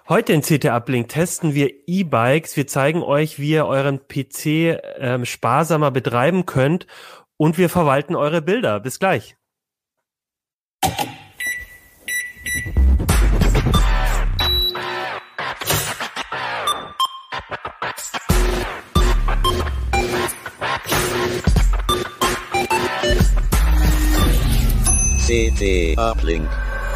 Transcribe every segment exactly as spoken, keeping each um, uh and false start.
Heute in C T Uplink testen wir E-Bikes. Wir zeigen euch, wie ihr euren P C ähm, sparsamer betreiben könnt und wir verwalten eure Bilder. Bis gleich. C T Uplink.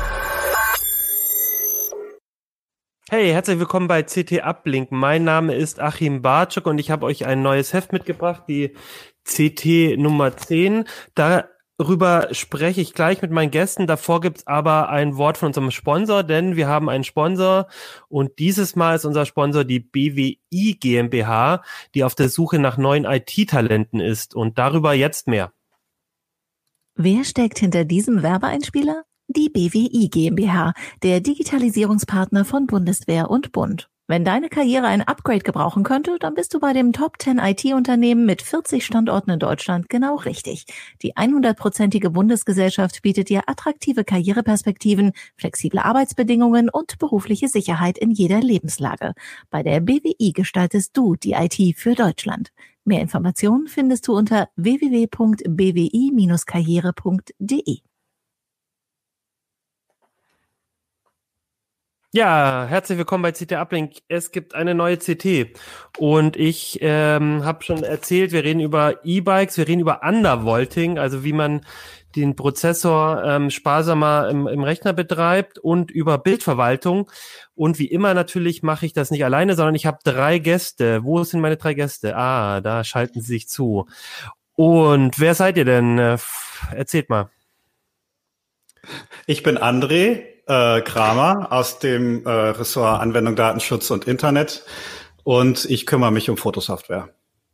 Hey, herzlich willkommen bei C T Uplink. Mein Name ist Achim Bartschuk und ich habe euch ein neues Heft mitgebracht, die C T Nummer zehn. Darüber spreche ich gleich mit meinen Gästen. Davor gibt's aber ein Wort von unserem Sponsor, denn wir haben einen Sponsor und dieses Mal ist unser Sponsor die B W I GmbH, die auf der Suche nach neuen I T-Talenten ist und darüber jetzt mehr. Wer steckt hinter diesem Werbeeinspieler? Die B W I GmbH, der Digitalisierungspartner von Bundeswehr und Bund. Wenn deine Karriere ein Upgrade gebrauchen könnte, dann bist du bei dem Top zehn I T-Unternehmen mit vierzig Standorten in Deutschland genau richtig. Die hundertprozentige Bundesgesellschaft bietet dir attraktive Karriereperspektiven, flexible Arbeitsbedingungen und berufliche Sicherheit in jeder Lebenslage. Bei der B W I gestaltest du die I T für Deutschland. Mehr Informationen findest du unter w w w punkt b w i dash karriere punkt d e. Ja, herzlich willkommen bei C T Uplink. Es gibt eine neue C T und ich ähm, habe schon erzählt, wir reden über E-Bikes, wir reden über Undervolting, also wie man den Prozessor ähm, sparsamer im, im Rechner betreibt und über Bildverwaltung. Und wie immer natürlich mache ich das nicht alleine, sondern ich habe drei Gäste. Wo sind meine drei Gäste? Ah, da schalten sie sich zu. Und wer seid ihr denn? Äh, erzählt mal. Ich bin André äh, Kramer aus dem äh, Ressort Anwendung, Datenschutz und Internet und ich kümmere mich um Fotosoftware.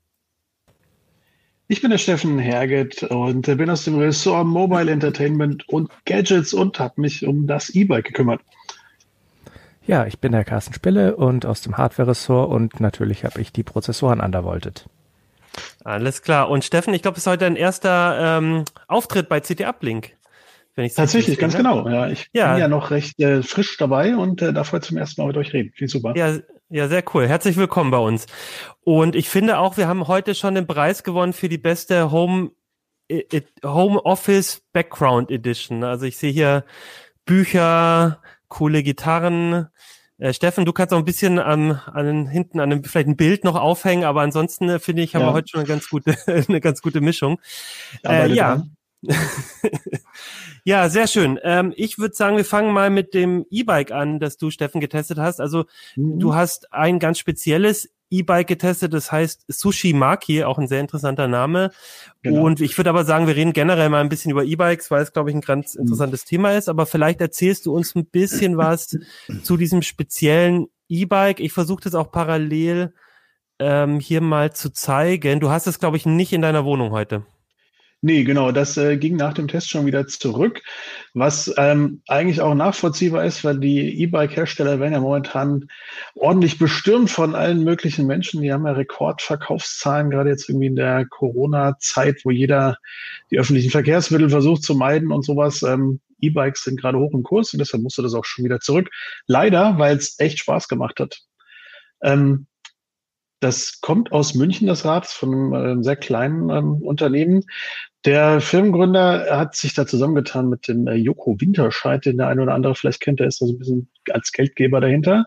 Ich bin der Steffen Herget und bin aus dem Ressort Mobile Entertainment und Gadgets und habe mich um das E-Bike gekümmert. Ja, ich bin der Carsten Spille und aus dem Hardware-Ressort und natürlich habe ich die Prozessoren undervoltet. Alles klar. Und Steffen, ich glaube, es ist heute dein erster ähm, Auftritt bei C T Uplink. Wenn ich Tatsächlich, ganz genau. Ja, ich ja. bin ja noch recht äh, frisch dabei und äh, darf heute zum ersten Mal mit euch reden. Finde ich super. Ja, ja, sehr cool. Herzlich willkommen bei uns. Und ich finde auch, wir haben heute schon den Preis gewonnen für die beste Home Home Office Background Edition. Also ich sehe hier Bücher, coole Gitarren. Äh, Steffen, du kannst auch ein bisschen an, an hinten an einem, vielleicht ein Bild noch aufhängen, aber ansonsten äh, finde ich, haben ja. wir heute schon eine ganz gute eine ganz gute Mischung. Äh, ja. Ja, sehr schön. Ähm, ich würde sagen, wir fangen mal mit dem E-Bike an, das du, Steffen, getestet hast. Also mhm. du hast ein ganz spezielles E-Bike getestet, das heißt Sushi Maki, auch ein sehr interessanter Name. Genau. Und ich würde aber sagen, wir reden generell mal ein bisschen über E-Bikes, weil es, glaube ich, ein ganz interessantes mhm. Thema ist. Aber vielleicht erzählst du uns ein bisschen was zu diesem speziellen E-Bike. Ich versuche das auch parallel ähm, hier mal zu zeigen. Du hast es, glaube ich, nicht in deiner Wohnung heute. Nee, genau, das äh, ging nach dem Test schon wieder zurück, was ähm, eigentlich auch nachvollziehbar ist, weil die E-Bike-Hersteller werden ja momentan ordentlich bestürmt von allen möglichen Menschen. Die haben ja Rekordverkaufszahlen, gerade jetzt irgendwie in der Corona-Zeit, wo jeder die öffentlichen Verkehrsmittel versucht zu meiden und sowas. Ähm, E-Bikes sind gerade hoch im Kurs und deshalb musste das auch schon wieder zurück. Leider, weil es echt Spaß gemacht hat. Ähm, Das kommt aus München, das Rad, von einem sehr kleinen ähm, Unternehmen. Der Firmengründer hat sich da zusammengetan mit dem äh, Joko Winterscheid, den der eine oder andere vielleicht kennt, der ist da so ein bisschen als Geldgeber dahinter.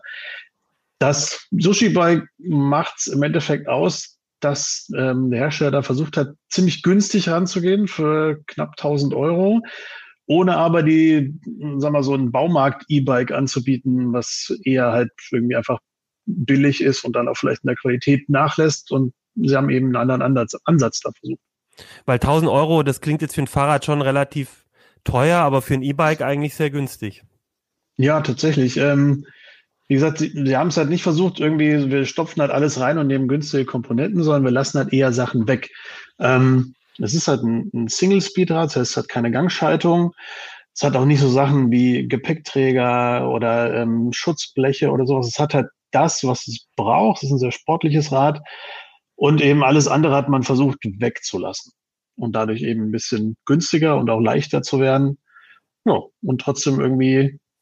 Das Sushi-Bike macht es im Endeffekt aus, dass ähm, der Hersteller da versucht hat, ziemlich günstig ranzugehen für knapp tausend Euro, ohne aber die, sagen wir mal, so ein Baumarkt-E-Bike anzubieten, was eher halt irgendwie einfach billig ist und dann auch vielleicht in der Qualität nachlässt und sie haben eben einen anderen Ansatz, Ansatz da versucht. Weil tausend Euro, das klingt jetzt für ein Fahrrad schon relativ teuer, aber für ein E-Bike eigentlich sehr günstig. Ja, tatsächlich. Ähm, wie gesagt, sie, sie haben es halt nicht versucht, irgendwie, wir stopfen halt alles rein und nehmen günstige Komponenten, sondern wir lassen halt eher Sachen weg. Ähm, es ist halt ein, ein Single-Speed-Rad, das heißt, es hat keine Gangschaltung. Es hat auch nicht so Sachen wie Gepäckträger oder ähm, Schutzbleche oder sowas. Es hat halt das, was es braucht. Es ist ein sehr sportliches Rad. Und eben alles andere hat man versucht wegzulassen. Und dadurch eben ein bisschen günstiger und auch leichter zu werden. Ja, und trotzdem irgendwie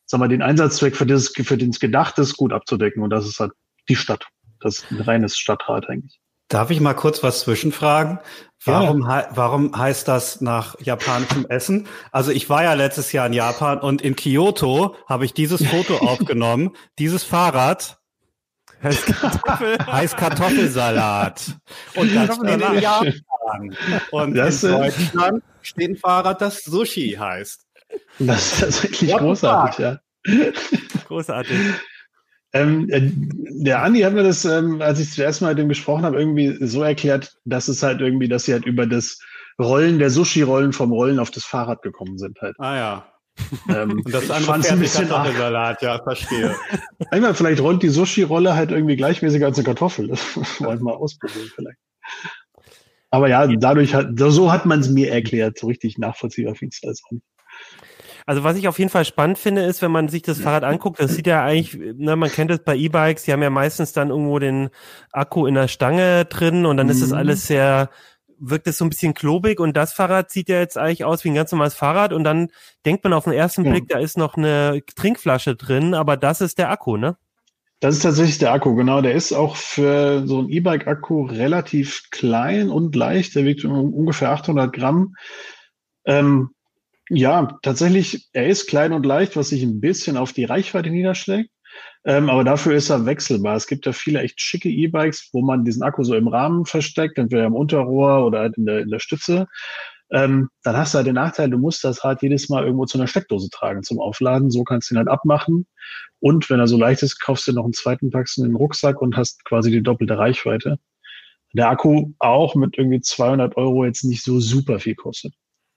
sag mal, den Einsatzzweck, für, das, für den es gedacht ist, gut abzudecken. Und das ist halt die Stadt. Das ist ein reines Stadtrat eigentlich. Darf ich mal kurz was zwischenfragen? Warum, ja. he- warum heißt das nach japanischem Essen? Also ich war ja letztes Jahr in Japan und in Kyoto habe ich dieses Foto aufgenommen. Dieses Fahrrad heißt, Kartoffel. heißt Kartoffelsalat. Und das steht in Japan. Und das, in Deutschland steht ein Fahrrad, das Sushi heißt. Das ist tatsächlich ja, großartig, ja. Großartig. Ähm, der Andi hat mir das, ähm, als ich zuerst mal mit dem gesprochen habe, irgendwie so erklärt, dass es halt irgendwie, dass sie halt über das Rollen der Sushi-Rollen vom Rollen auf das Fahrrad gekommen sind halt. Ah ja. Ähm, Und das andere ein bisschen Kartoffelsalat, ja, verstehe. Einmal vielleicht rollt die Sushi-Rolle halt irgendwie gleichmäßiger als eine Kartoffel. Das wollen wir mal ausprobieren vielleicht. Aber ja, dadurch hat, so hat man es mir erklärt. So richtig nachvollziehbar finde ich es auch nicht. Also was ich auf jeden Fall spannend finde, ist, wenn man sich das Fahrrad anguckt, das sieht ja eigentlich, ne, man kennt es bei E-Bikes, die haben ja meistens dann irgendwo den Akku in der Stange drin und dann mhm. ist das alles sehr, wirkt es so ein bisschen klobig und das Fahrrad sieht ja jetzt eigentlich aus wie ein ganz normales Fahrrad und dann denkt man auf den ersten ja. Blick, da ist noch eine Trinkflasche drin, aber das ist der Akku, ne? Das ist tatsächlich der Akku, genau. Der ist auch für so ein E-Bike-Akku relativ klein und leicht, der wiegt ungefähr achthundert Gramm. Ähm, Ja, tatsächlich, er ist klein und leicht, was sich ein bisschen auf die Reichweite niederschlägt. Ähm, aber dafür ist er wechselbar. Es gibt ja viele echt schicke E-Bikes, wo man diesen Akku so im Rahmen versteckt, entweder im Unterrohr oder halt in der, in der Stütze. Ähm, dann hast du halt den Nachteil, du musst das Rad jedes Mal irgendwo zu einer Steckdose tragen zum Aufladen. So kannst du ihn halt abmachen. Und wenn er so leicht ist, kaufst du noch einen zweiten, packst ihn in den Rucksack und hast quasi die doppelte Reichweite. Der Akku auch mit irgendwie zweihundert Euro jetzt nicht so super viel kostet.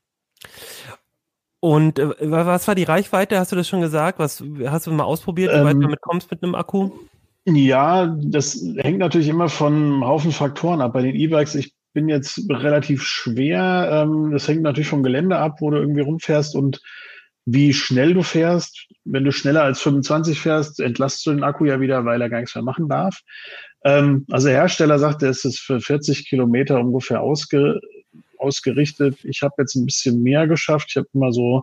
Und äh, was war die Reichweite? Hast du das schon gesagt? Was hast du mal ausprobiert, wie ähm, weit du damit kommst mit einem Akku? Ja, das hängt natürlich immer von einem Haufen Faktoren ab. Bei den E-Bikes, ich bin jetzt relativ schwer. Ähm, das hängt natürlich vom Gelände ab, wo du irgendwie rumfährst und wie schnell du fährst. Wenn du schneller als fünfundzwanzig fährst, entlastest du den Akku ja wieder, weil er gar nichts mehr machen darf. Ähm, also der Hersteller sagt, er ist es für vierzig Kilometer ungefähr ausge ausgerichtet. Ich habe jetzt ein bisschen mehr geschafft. Ich habe immer so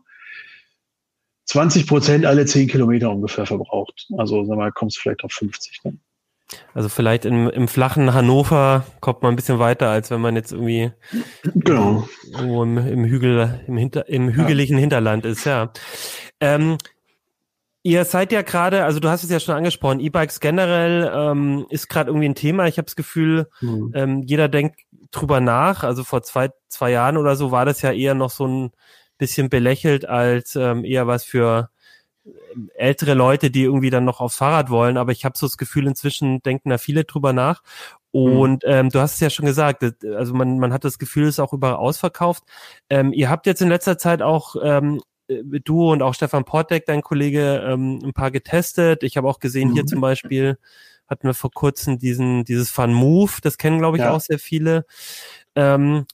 zwanzig Prozent alle zehn Kilometer ungefähr verbraucht. Also sag mal, kommst du vielleicht auf fünfzig dann. Also vielleicht im, im flachen Hannover kommt man ein bisschen weiter, als wenn man jetzt irgendwie genau. irgendwo im, im Hügel, im, Hinter, im hügeligen ja. Hinterland ist, ja. Ähm, Ihr seid ja gerade, also du hast es ja schon angesprochen, E-Bikes generell ähm, ist gerade irgendwie ein Thema. Ich habe das Gefühl, mhm. ähm, jeder denkt drüber nach. Also vor zwei zwei Jahren oder so war das ja eher noch so ein bisschen belächelt als ähm, eher was für ältere Leute, die irgendwie dann noch aufs Fahrrad wollen. Aber ich habe so das Gefühl, inzwischen denken da viele drüber nach. Und mhm. ähm, du hast es ja schon gesagt, also man man hat das Gefühl, es ist auch überall ausverkauft. Ähm, ihr habt jetzt in letzter Zeit auch ähm, du und auch Stefan Portek, dein Kollege, ähm, ein paar getestet. Ich habe auch gesehen, mhm. hier zum Beispiel hatten wir vor kurzem diesen dieses Fun Move, das kennen, glaube ich, ja. auch sehr viele. Ähm,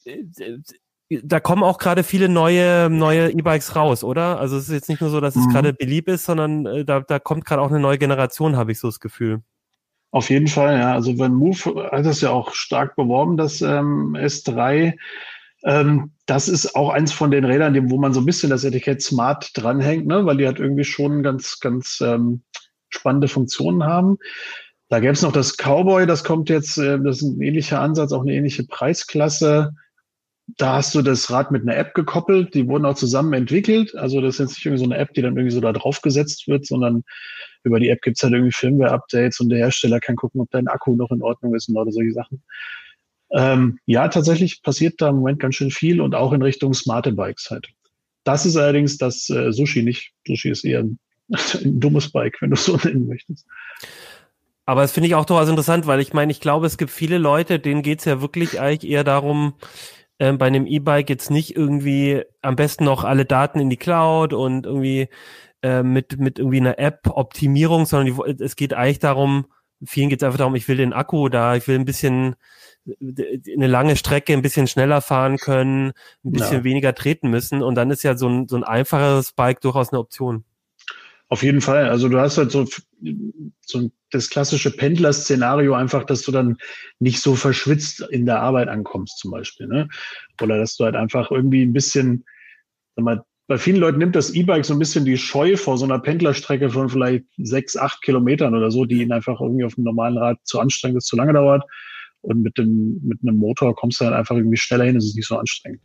da kommen auch gerade viele neue neue E-Bikes raus, oder? Also es ist jetzt nicht nur so, dass es mhm. gerade beliebt ist, sondern äh, da, da kommt gerade auch eine neue Generation, habe ich so das Gefühl. Auf jeden Fall, ja. Also Van Move hat das ja auch stark beworben, das ähm, S drei. Ähm, das ist auch eins von den Rädern, dem, wo man so ein bisschen das Etikett Smart dranhängt, ne? Weil die halt irgendwie schon ganz, ganz ähm, spannende Funktionen haben. Da gäbe es noch das Cowboy, das kommt jetzt, äh, das ist ein ähnlicher Ansatz, auch eine ähnliche Preisklasse. Da hast du das Rad mit einer App gekoppelt, die wurden auch zusammen entwickelt. Also das ist jetzt nicht irgendwie so eine App, die dann irgendwie so da drauf gesetzt wird, sondern über die App gibt's halt irgendwie Firmware-Updates und der Hersteller kann gucken, ob dein Akku noch in Ordnung ist und oder solche Sachen. Ähm, ja, tatsächlich passiert da im Moment ganz schön viel und auch in Richtung smarte Bikes halt. Das ist allerdings das äh, Sushi nicht. Sushi ist eher ein, ein dummes Bike, wenn du es so nennen möchtest. Aber das finde ich auch durchaus interessant, weil ich meine, ich glaube, es gibt viele Leute, denen geht's ja wirklich eigentlich eher darum, ähm, bei einem E-Bike jetzt nicht irgendwie am besten noch alle Daten in die Cloud und irgendwie äh, mit mit irgendwie einer App-Optimierung, sondern die, es geht eigentlich darum, vielen geht's einfach darum, ich will den Akku da, ich will ein bisschen eine lange Strecke ein bisschen schneller fahren können, ein bisschen ja. weniger treten müssen und dann ist ja so ein, so ein einfacheres Bike durchaus eine Option. Auf jeden Fall. Also du hast halt so, so das klassische Pendler-Szenario einfach, dass du dann nicht so verschwitzt in der Arbeit ankommst zum Beispiel, ne? Oder dass du halt einfach irgendwie ein bisschen, sag mal, bei vielen Leuten nimmt das E-Bike so ein bisschen die Scheu vor so einer Pendlerstrecke von vielleicht sechs, acht Kilometern oder so, die ihnen einfach irgendwie auf dem normalen Rad zu anstrengend ist, zu lange dauert. Und mit dem, mit einem Motor kommst du halt einfach irgendwie schneller hin, es ist nicht so anstrengend.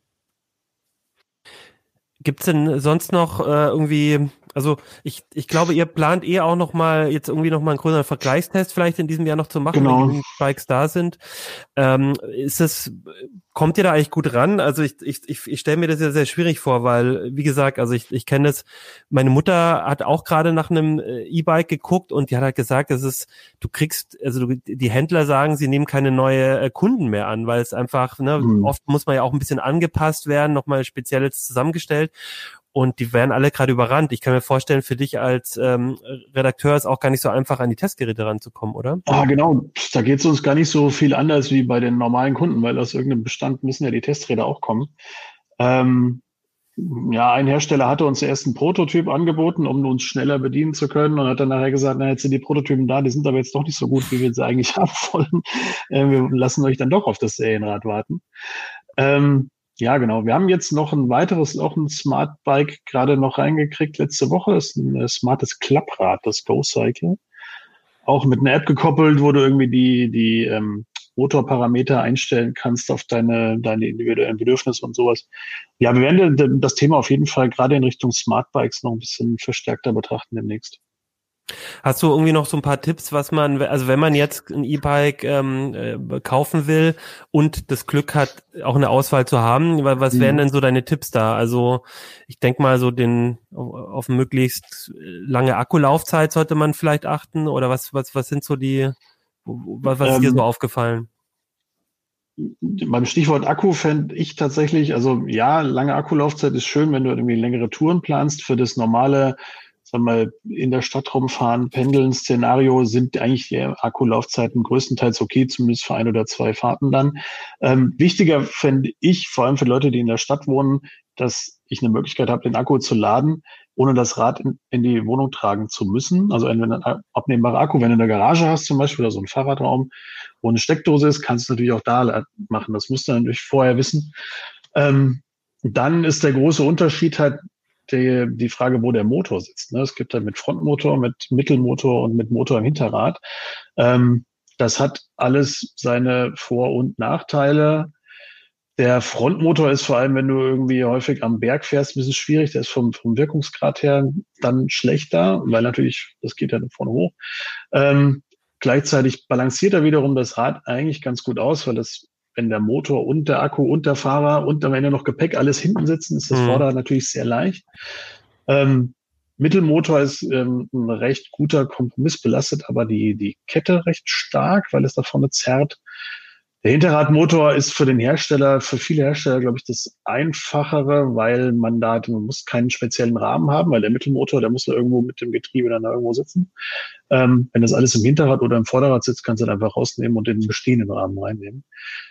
Gibt's denn sonst noch äh, irgendwie, also ich ich glaube, ihr plant eh auch noch mal jetzt irgendwie noch mal einen größeren Vergleichstest vielleicht in diesem Jahr noch zu machen, genau. wenn die Bikes da sind. Ähm, ist das, kommt ihr da eigentlich gut ran? Also ich ich ich, ich stelle mir das ja sehr schwierig vor, weil wie gesagt, also ich ich kenne das. Meine Mutter hat auch gerade nach einem E-Bike geguckt und die hat halt gesagt, es ist, du kriegst, also du, die Händler sagen, sie nehmen keine neue äh, Kunden mehr an, weil es einfach, ne, mhm. oft muss man ja auch ein bisschen angepasst werden, nochmal speziell jetzt zusammengestellt. Und die werden alle gerade überrannt. Ich kann mir vorstellen, für dich als ähm, Redakteur ist auch gar nicht so einfach, an die Testgeräte ranzukommen, oder? Ah, genau. Da geht es uns gar nicht so viel anders wie bei den normalen Kunden, weil aus irgendeinem Bestand müssen ja die Testräder auch kommen. Ähm, ja, ein Hersteller hatte uns erst einen Prototyp angeboten, um uns schneller bedienen zu können und hat dann nachher gesagt, na, jetzt sind die Prototypen da, die sind aber jetzt doch nicht so gut, wie wir sie eigentlich haben wollen. Äh, wir lassen euch dann doch auf das Serienrad warten. Ähm, Ja, genau. Wir haben jetzt noch ein weiteres, auch ein Smart Bike gerade noch reingekriegt letzte Woche. Das ist ein smartes Klapprad, das GoCycle. Auch mit einer App gekoppelt, wo du irgendwie die, die ähm, Motorparameter einstellen kannst auf deine, deine individuellen Bedürfnisse und sowas. Ja, wir werden das Thema auf jeden Fall gerade in Richtung Smart Bikes noch ein bisschen verstärkter betrachten demnächst. Hast du irgendwie noch so ein paar Tipps, was man, also wenn man jetzt ein E-Bike ähm, äh, kaufen will und das Glück hat, auch eine Auswahl zu haben, was wären denn so deine Tipps da? Also ich denke mal, so den auf möglichst lange Akkulaufzeit sollte man vielleicht achten, oder was was was sind so die, was, was ist ähm, dir so aufgefallen? Beim Stichwort Akku fände ich tatsächlich, also ja, lange Akkulaufzeit ist schön, wenn du irgendwie längere Touren planst. Für das normale, sagen wir mal, in der Stadt rumfahren, pendeln Szenario sind eigentlich die Akkulaufzeiten größtenteils okay, zumindest für ein oder zwei Fahrten dann. Ähm, wichtiger fände ich, vor allem für Leute, die in der Stadt wohnen, dass ich eine Möglichkeit habe, den Akku zu laden, ohne das Rad in, in die Wohnung tragen zu müssen. Also entweder ein abnehmbarer Akku, wenn du eine Garage hast zum Beispiel, oder so ein Fahrradraum, wo eine Steckdose ist, kannst du natürlich auch da machen. Das musst du natürlich vorher wissen. Ähm, dann ist der große Unterschied halt die, die Frage, wo der Motor sitzt. Ne? Es gibt halt mit Frontmotor, mit Mittelmotor und mit Motor im Hinterrad. Ähm, das hat alles seine Vor- und Nachteile. Der Frontmotor ist vor allem, wenn du irgendwie häufig am Berg fährst, ein bisschen schwierig. Der ist vom, vom Wirkungsgrad her dann schlechter, weil natürlich, das geht ja vorne hoch. Ähm, gleichzeitig balanciert er wiederum das Rad eigentlich ganz gut aus, weil das, wenn der Motor und der Akku und der Fahrer und am Ende noch Gepäck alles hinten sitzen, ist das mhm. Vorderrad natürlich sehr leicht. Ähm, Mittelmotor ist ähm, ein recht guter Kompromiss, belastet aber die, die Kette recht stark, weil es da vorne zerrt. Der Hinterradmotor ist für den Hersteller, für viele Hersteller, glaube ich, das Einfachere, weil man da, man muss keinen speziellen Rahmen haben, weil der Mittelmotor, der muss da irgendwo mit dem Getriebe dann da irgendwo sitzen. Ähm, wenn das alles im Hinterrad oder im Vorderrad sitzt, kannst du das einfach rausnehmen und den bestehenden Rahmen reinnehmen.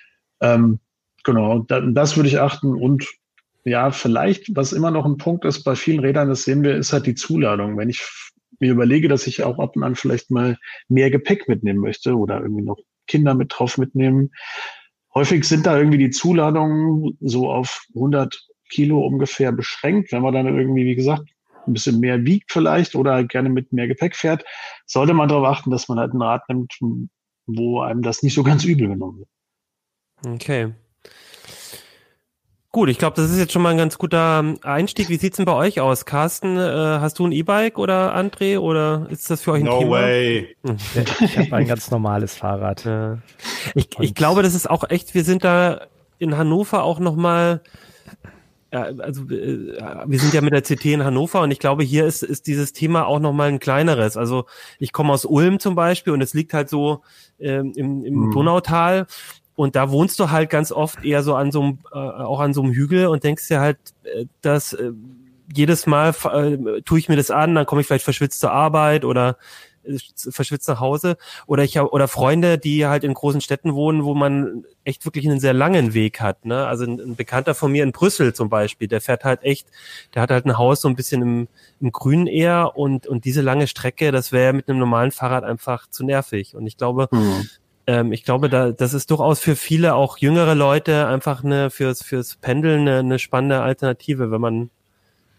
Ähm, genau, da, das würde ich achten. Und ja, vielleicht, was immer noch ein Punkt ist bei vielen Rädern, das sehen wir, ist halt die Zuladung. Wenn ich mir überlege, dass ich auch ab und an vielleicht mal mehr Gepäck mitnehmen möchte oder irgendwie noch Kinder mit drauf mitnehmen. Häufig sind da irgendwie die Zuladungen so auf hundert Kilo ungefähr beschränkt. Wenn man dann irgendwie, wie gesagt, ein bisschen mehr wiegt vielleicht oder gerne mit mehr Gepäck fährt, sollte man darauf achten, dass man halt ein Rad nimmt, wo einem das nicht so ganz übel genommen wird. Okay. Gut, ich glaube, das ist jetzt schon mal ein ganz guter Einstieg. Wie sieht's denn bei euch aus? Carsten, äh, hast du ein E-Bike oder André, oder ist das für euch ein no Thema? No way. Ich habe ein ganz normales Fahrrad. Ja. Ich, ich glaube, das ist auch echt, wir sind da in Hannover auch nochmal, ja, also äh, wir sind ja mit der C T in Hannover und ich glaube, hier ist, ist dieses Thema auch nochmal ein kleineres. Also ich komme aus Ulm zum Beispiel und es liegt halt so ähm, im, im hm. Donautal. Und da wohnst du halt ganz oft eher so an so einem, äh, auch an so einem Hügel und denkst dir halt, äh, dass äh, jedes Mal äh, tue ich mir das an, dann komme ich vielleicht verschwitzt zur Arbeit oder äh, verschwitzt nach Hause. Oder ich habe oder Freunde, die halt in großen Städten wohnen, wo man echt wirklich einen sehr langen Weg hat. Ne? Also ein, ein Bekannter von mir in Brüssel zum Beispiel, der fährt halt echt, der hat halt ein Haus so ein bisschen im, im Grünen eher und und diese lange Strecke, das wäre mit einem normalen Fahrrad einfach zu nervig. Und ich glaube, mhm. Ich glaube, da, das ist durchaus für viele, auch jüngere Leute, einfach eine fürs fürs Pendeln eine, eine spannende Alternative, wenn man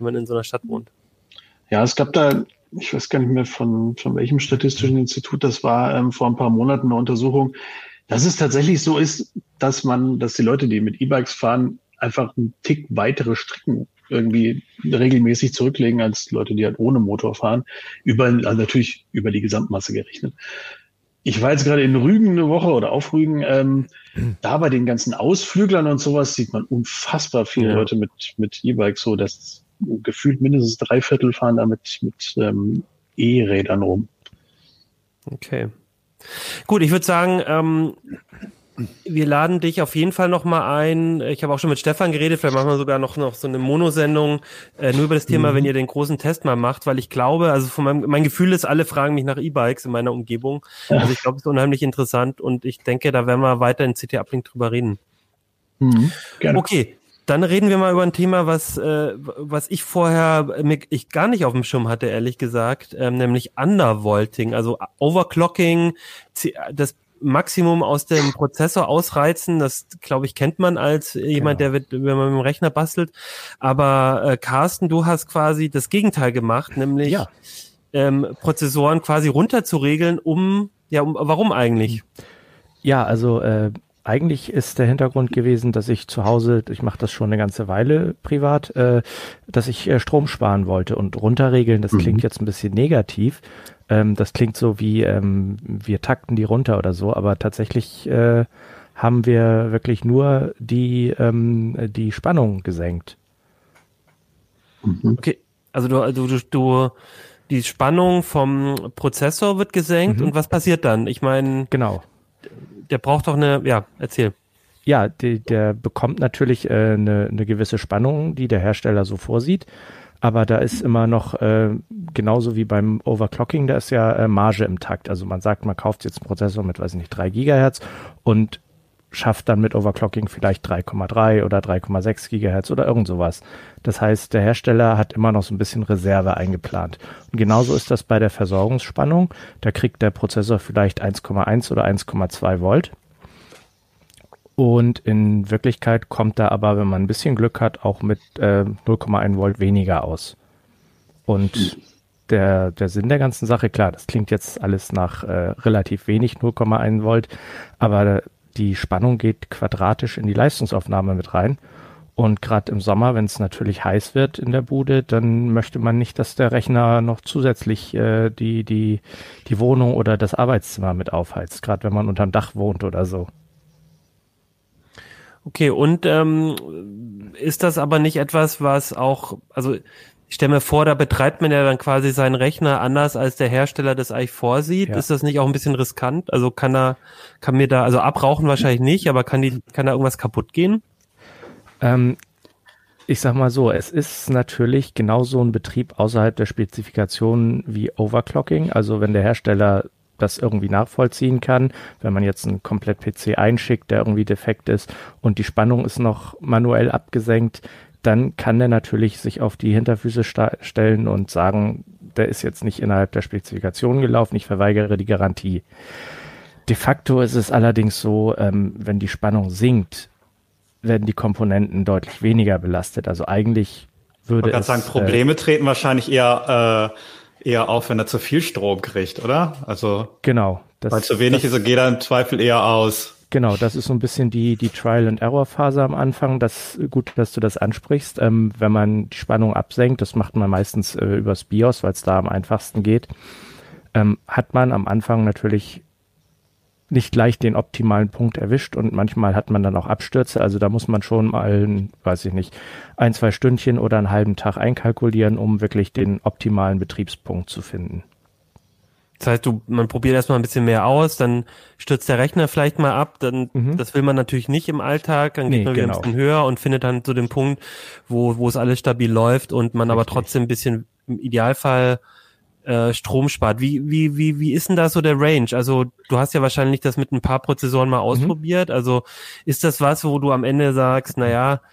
wenn man in so einer Stadt wohnt. Ja, es gab da, ich weiß gar nicht mehr von, von welchem statistischen Institut das war, ähm, vor ein paar Monaten eine Untersuchung, dass es tatsächlich so ist, dass man, dass die Leute, die mit E-Bikes fahren, einfach einen Tick weitere Strecken irgendwie regelmäßig zurücklegen als Leute, die halt ohne Motor fahren, über, also natürlich über die Gesamtmasse gerechnet. Ich war jetzt gerade in Rügen eine Woche oder auf Rügen, ähm, da bei den ganzen Ausflüglern und sowas sieht man unfassbar viele ja. Leute mit, mit E-Bikes, so dass gefühlt mindestens drei Viertel fahren da mit, mit ähm, E-Rädern rum. Okay. Gut, ich würde sagen, ähm, wir laden dich auf jeden Fall nochmal ein. Ich habe auch schon mit Stefan geredet, vielleicht machen wir sogar noch, noch so eine Monosendung, äh, nur über das Thema, mhm. wenn ihr den großen Test mal macht, weil ich glaube, also von meinem, mein Gefühl ist, alle fragen mich nach E-Bikes in meiner Umgebung. Ja. Also ich glaube, es ist unheimlich interessant und ich denke, da werden wir weiter in C T Uplink drüber reden. Mhm. Gerne. Okay. Dann reden wir mal über ein Thema, was äh, was ich vorher ich gar nicht auf dem Schirm hatte, ehrlich gesagt, ähm, nämlich Undervolting, also Overclocking, das Maximum aus dem Prozessor ausreizen. Das, glaube ich, kennt man als jemand, genau. der wird, wenn man mit dem Rechner bastelt. Aber äh, Carsten, du hast quasi das Gegenteil gemacht, nämlich ja. ähm, Prozessoren quasi runterzuregeln, um ja, um warum eigentlich? Ja, also äh, eigentlich ist der Hintergrund gewesen, dass ich zu Hause, ich mache das schon eine ganze Weile privat, äh, dass ich äh, Strom sparen wollte und runterregeln, das mhm. klingt jetzt ein bisschen negativ. Ähm, das klingt so wie, ähm, wir takten die runter oder so, aber tatsächlich äh, haben wir wirklich nur die, ähm, die Spannung gesenkt. Mhm. Okay, also du, du, du, du, die Spannung vom Prozessor wird gesenkt mhm. und was passiert dann? Ich meine, genau. Der braucht doch eine, ja, erzähl. Ja, die, der bekommt natürlich äh, eine, eine gewisse Spannung, die der Hersteller so vorsieht, aber da ist immer noch, äh, genauso wie beim Overclocking, da ist ja äh, Marge im Takt. Also man sagt, man kauft jetzt einen Prozessor mit, weiß ich nicht, drei Gigahertz und schafft dann mit Overclocking vielleicht drei Komma drei oder drei Komma sechs Gigahertz oder irgend sowas. Das heißt, der Hersteller hat immer noch so ein bisschen Reserve eingeplant. Und genauso ist das bei der Versorgungsspannung. Da kriegt der Prozessor vielleicht eins Komma eins oder eins Komma zwei Volt. Und in Wirklichkeit kommt da aber, wenn man ein bisschen Glück hat, auch mit äh, null Komma eins Volt weniger aus. Und der, der Sinn der ganzen Sache, klar, das klingt jetzt alles nach äh, relativ wenig, null Komma eins Volt, aber die Spannung geht quadratisch in die Leistungsaufnahme mit rein. Und gerade im Sommer, wenn es natürlich heiß wird in der Bude, dann möchte man nicht, dass der Rechner noch zusätzlich äh, die, die, die Wohnung oder das Arbeitszimmer mit aufheizt, gerade wenn man unterm Dach wohnt oder so. Okay, und ähm, ist das aber nicht etwas, was auch, also ich stelle mir vor, da betreibt man ja dann quasi seinen Rechner anders, als der Hersteller das eigentlich vorsieht. Ja. Ist das nicht auch ein bisschen riskant? Also kann er, kann mir da, also abrauchen wahrscheinlich nicht, aber kann die, kann da irgendwas kaputt gehen? Ähm, ich sag mal so, es ist natürlich genauso ein Betrieb außerhalb der Spezifikation wie Overclocking. Also wenn der Hersteller das irgendwie nachvollziehen kann, wenn man jetzt einen komplett P C einschickt, der irgendwie defekt ist und die Spannung ist noch manuell abgesenkt, dann kann der natürlich sich auf die Hinterfüße sta- stellen und sagen, der ist jetzt nicht innerhalb der Spezifikation gelaufen, ich verweigere die Garantie. De facto ist es allerdings so, ähm, wenn die Spannung sinkt, werden die Komponenten deutlich weniger belastet. Also eigentlich würde ich kann es... sagen, Probleme äh, treten wahrscheinlich eher, äh, eher auf, wenn er zu viel Strom kriegt, oder? Also genau. Das, weil zu wenig das, ist, geht er im Zweifel eher aus. Genau, das ist so ein bisschen die, die Trial-and-Error-Phase am Anfang. Das gut, dass du das ansprichst. Ähm, wenn man die Spannung absenkt, das macht man meistens äh, übers BIOS, weil es da am einfachsten geht, ähm, hat man am Anfang natürlich nicht gleich den optimalen Punkt erwischt und manchmal hat man dann auch Abstürze. Also da muss man schon mal, weiß ich nicht, ein, zwei Stündchen oder einen halben Tag einkalkulieren, um wirklich den optimalen Betriebspunkt zu finden. Das heißt, du, man probiert erstmal ein bisschen mehr aus, dann stürzt der Rechner vielleicht mal ab, dann, mhm. das will man natürlich nicht im Alltag, dann geht nee, man wieder genau. ein bisschen höher und findet dann so den Punkt, wo, wo es alles stabil läuft und man Richtig. aber trotzdem ein bisschen im Idealfall äh, Strom spart. Wie, wie, wie, wie ist denn da so der Range? Also, du hast ja wahrscheinlich das mit ein paar Prozessoren mal ausprobiert, mhm. also, ist das was, wo du am Ende sagst, naja,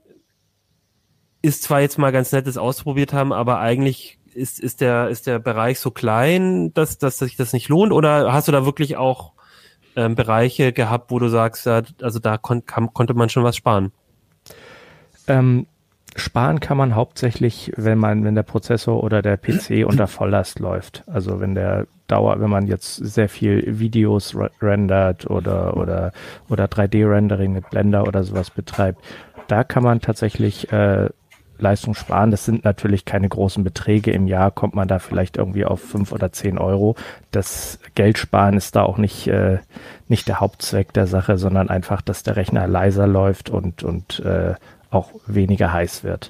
ist zwar jetzt mal ganz nettes ausprobiert haben, aber eigentlich Ist, ist der, ist der Bereich so klein, dass, dass sich das nicht lohnt? Oder hast du da wirklich auch ähm, Bereiche gehabt, wo du sagst, ja, also da kon- kam, konnte man schon was sparen? Ähm, Sparen kann man hauptsächlich, wenn man, wenn der Prozessor oder der P C unter Volllast läuft. Also wenn der Dauer, wenn man jetzt sehr viel Videos rendert oder oder oder drei D-Rendering mit Blender oder sowas betreibt, da kann man tatsächlich äh, Leistung sparen. Das sind natürlich keine großen Beträge. Im Jahr kommt man da vielleicht irgendwie auf fünf oder zehn Euro. Das Geldsparen ist da auch nicht äh, nicht der Hauptzweck der Sache, sondern einfach, dass der Rechner leiser läuft und und äh, auch weniger heiß wird.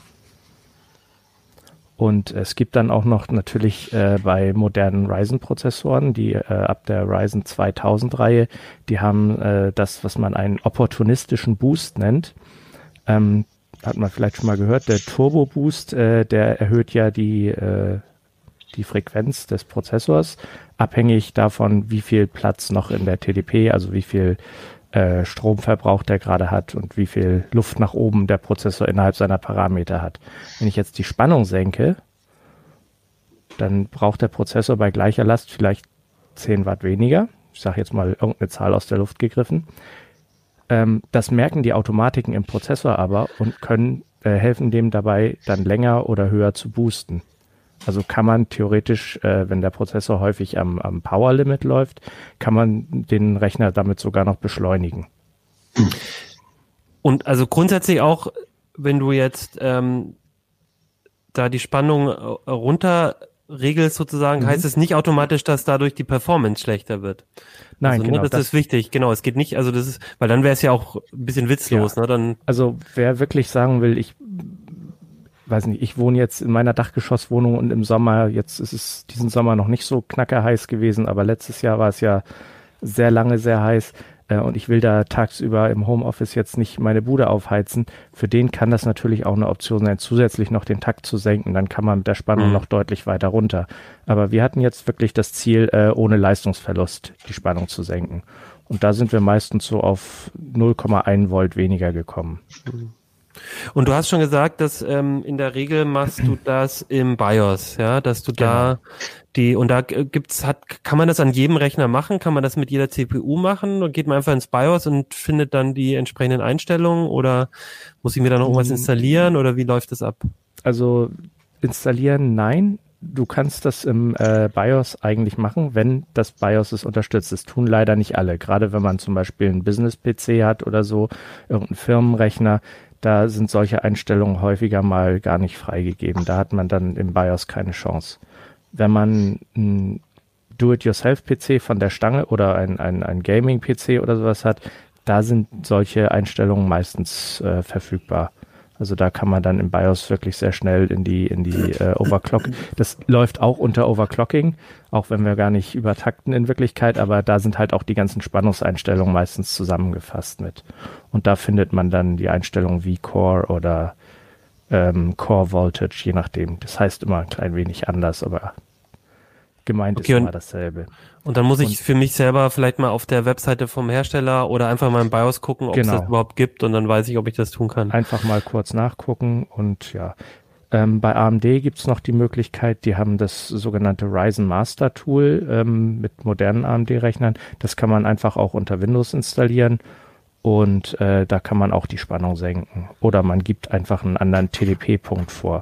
Und es gibt dann auch noch natürlich äh, bei modernen Ryzen-Prozessoren, die äh, ab der Ryzen zweitausend-Reihe, die haben äh, das, was man einen opportunistischen Boost nennt. Ähm, hat man vielleicht schon mal gehört, der Turbo Boost, äh, der erhöht ja die, äh, die Frequenz des Prozessors, abhängig davon, wie viel Platz noch in der T D P, also wie viel Stromverbrauch der gerade hat und wie viel Luft nach oben der Prozessor innerhalb seiner Parameter hat. Wenn ich jetzt die Spannung senke, dann braucht der Prozessor bei gleicher Last vielleicht zehn Watt weniger. Ich sage jetzt mal irgendeine Zahl aus der Luft gegriffen. Ähm, das merken die Automatiken im Prozessor aber und können äh, helfen dem dabei, dann länger oder höher zu boosten. Also kann man theoretisch, äh, wenn der Prozessor häufig am, am Power Limit läuft, kann man den Rechner damit sogar noch beschleunigen. Und also grundsätzlich auch, wenn du jetzt ähm, da die Spannung runter regelst sozusagen, mhm. heißt es nicht automatisch, dass dadurch die Performance schlechter wird. Nein, also, genau. Ne, das, das ist wichtig, genau. Es geht nicht, also das ist, weil dann wäre es ja auch ein bisschen witzlos, ja. ne? Dann. Also wer wirklich sagen will, ich weiß nicht, ich wohne jetzt in meiner Dachgeschosswohnung und im Sommer, jetzt ist es diesen Sommer noch nicht so knackerheiß gewesen, aber letztes Jahr war es ja sehr lange sehr heiß äh, und ich will da tagsüber im Homeoffice jetzt nicht meine Bude aufheizen. Für den kann das natürlich auch eine Option sein, zusätzlich noch den Takt zu senken, dann kann man mit der Spannung mhm. noch deutlich weiter runter. Aber wir hatten jetzt wirklich das Ziel, äh, ohne Leistungsverlust die Spannung zu senken. Und da sind wir meistens so auf null Komma eins Volt weniger gekommen. Mhm. Und du hast schon gesagt, dass ähm, in der Regel machst du das im BIOS, ja, dass du genau. da die, und da gibt's, hat, kann man das an jedem Rechner machen? Kann man das mit jeder C P U machen? Und geht man einfach ins BIOS und findet dann die entsprechenden Einstellungen oder muss ich mir da noch irgendwas installieren oder wie läuft das ab? Also installieren, nein. Du kannst das im äh, BIOS eigentlich machen, wenn das BIOS es unterstützt. Das tun leider nicht alle. Gerade wenn man zum Beispiel einen Business-P C hat oder so, irgendeinen Firmenrechner, da sind solche Einstellungen häufiger mal gar nicht freigegeben. Da hat man dann im BIOS keine Chance. Wenn man einen Do-it-yourself-P C von der Stange oder ein, ein, ein Gaming-P C oder sowas hat, da sind solche Einstellungen meistens äh, verfügbar. Also da kann man dann im BIOS wirklich sehr schnell in die in die äh, Overclock. Das läuft auch unter Overclocking, auch wenn wir gar nicht übertakten in Wirklichkeit, aber da sind halt auch die ganzen Spannungseinstellungen meistens zusammengefasst mit. Und da findet man dann die Einstellungen wie Core oder ähm, Core Voltage, je nachdem. Das heißt immer ein klein wenig anders, aber gemeint okay, ist immer dasselbe. Und dann muss ich und, für mich selber vielleicht mal auf der Webseite vom Hersteller oder einfach mal im BIOS gucken, ob genau. es das überhaupt gibt und dann weiß ich, ob ich das tun kann. Einfach mal kurz nachgucken und ja. Ähm, bei A M D gibt es noch die Möglichkeit, die haben das sogenannte Ryzen Master Tool ähm, mit modernen A M D-Rechnern. Das kann man einfach auch unter Windows installieren und äh, da kann man auch die Spannung senken. Oder man gibt einfach einen anderen T D P-Punkt vor.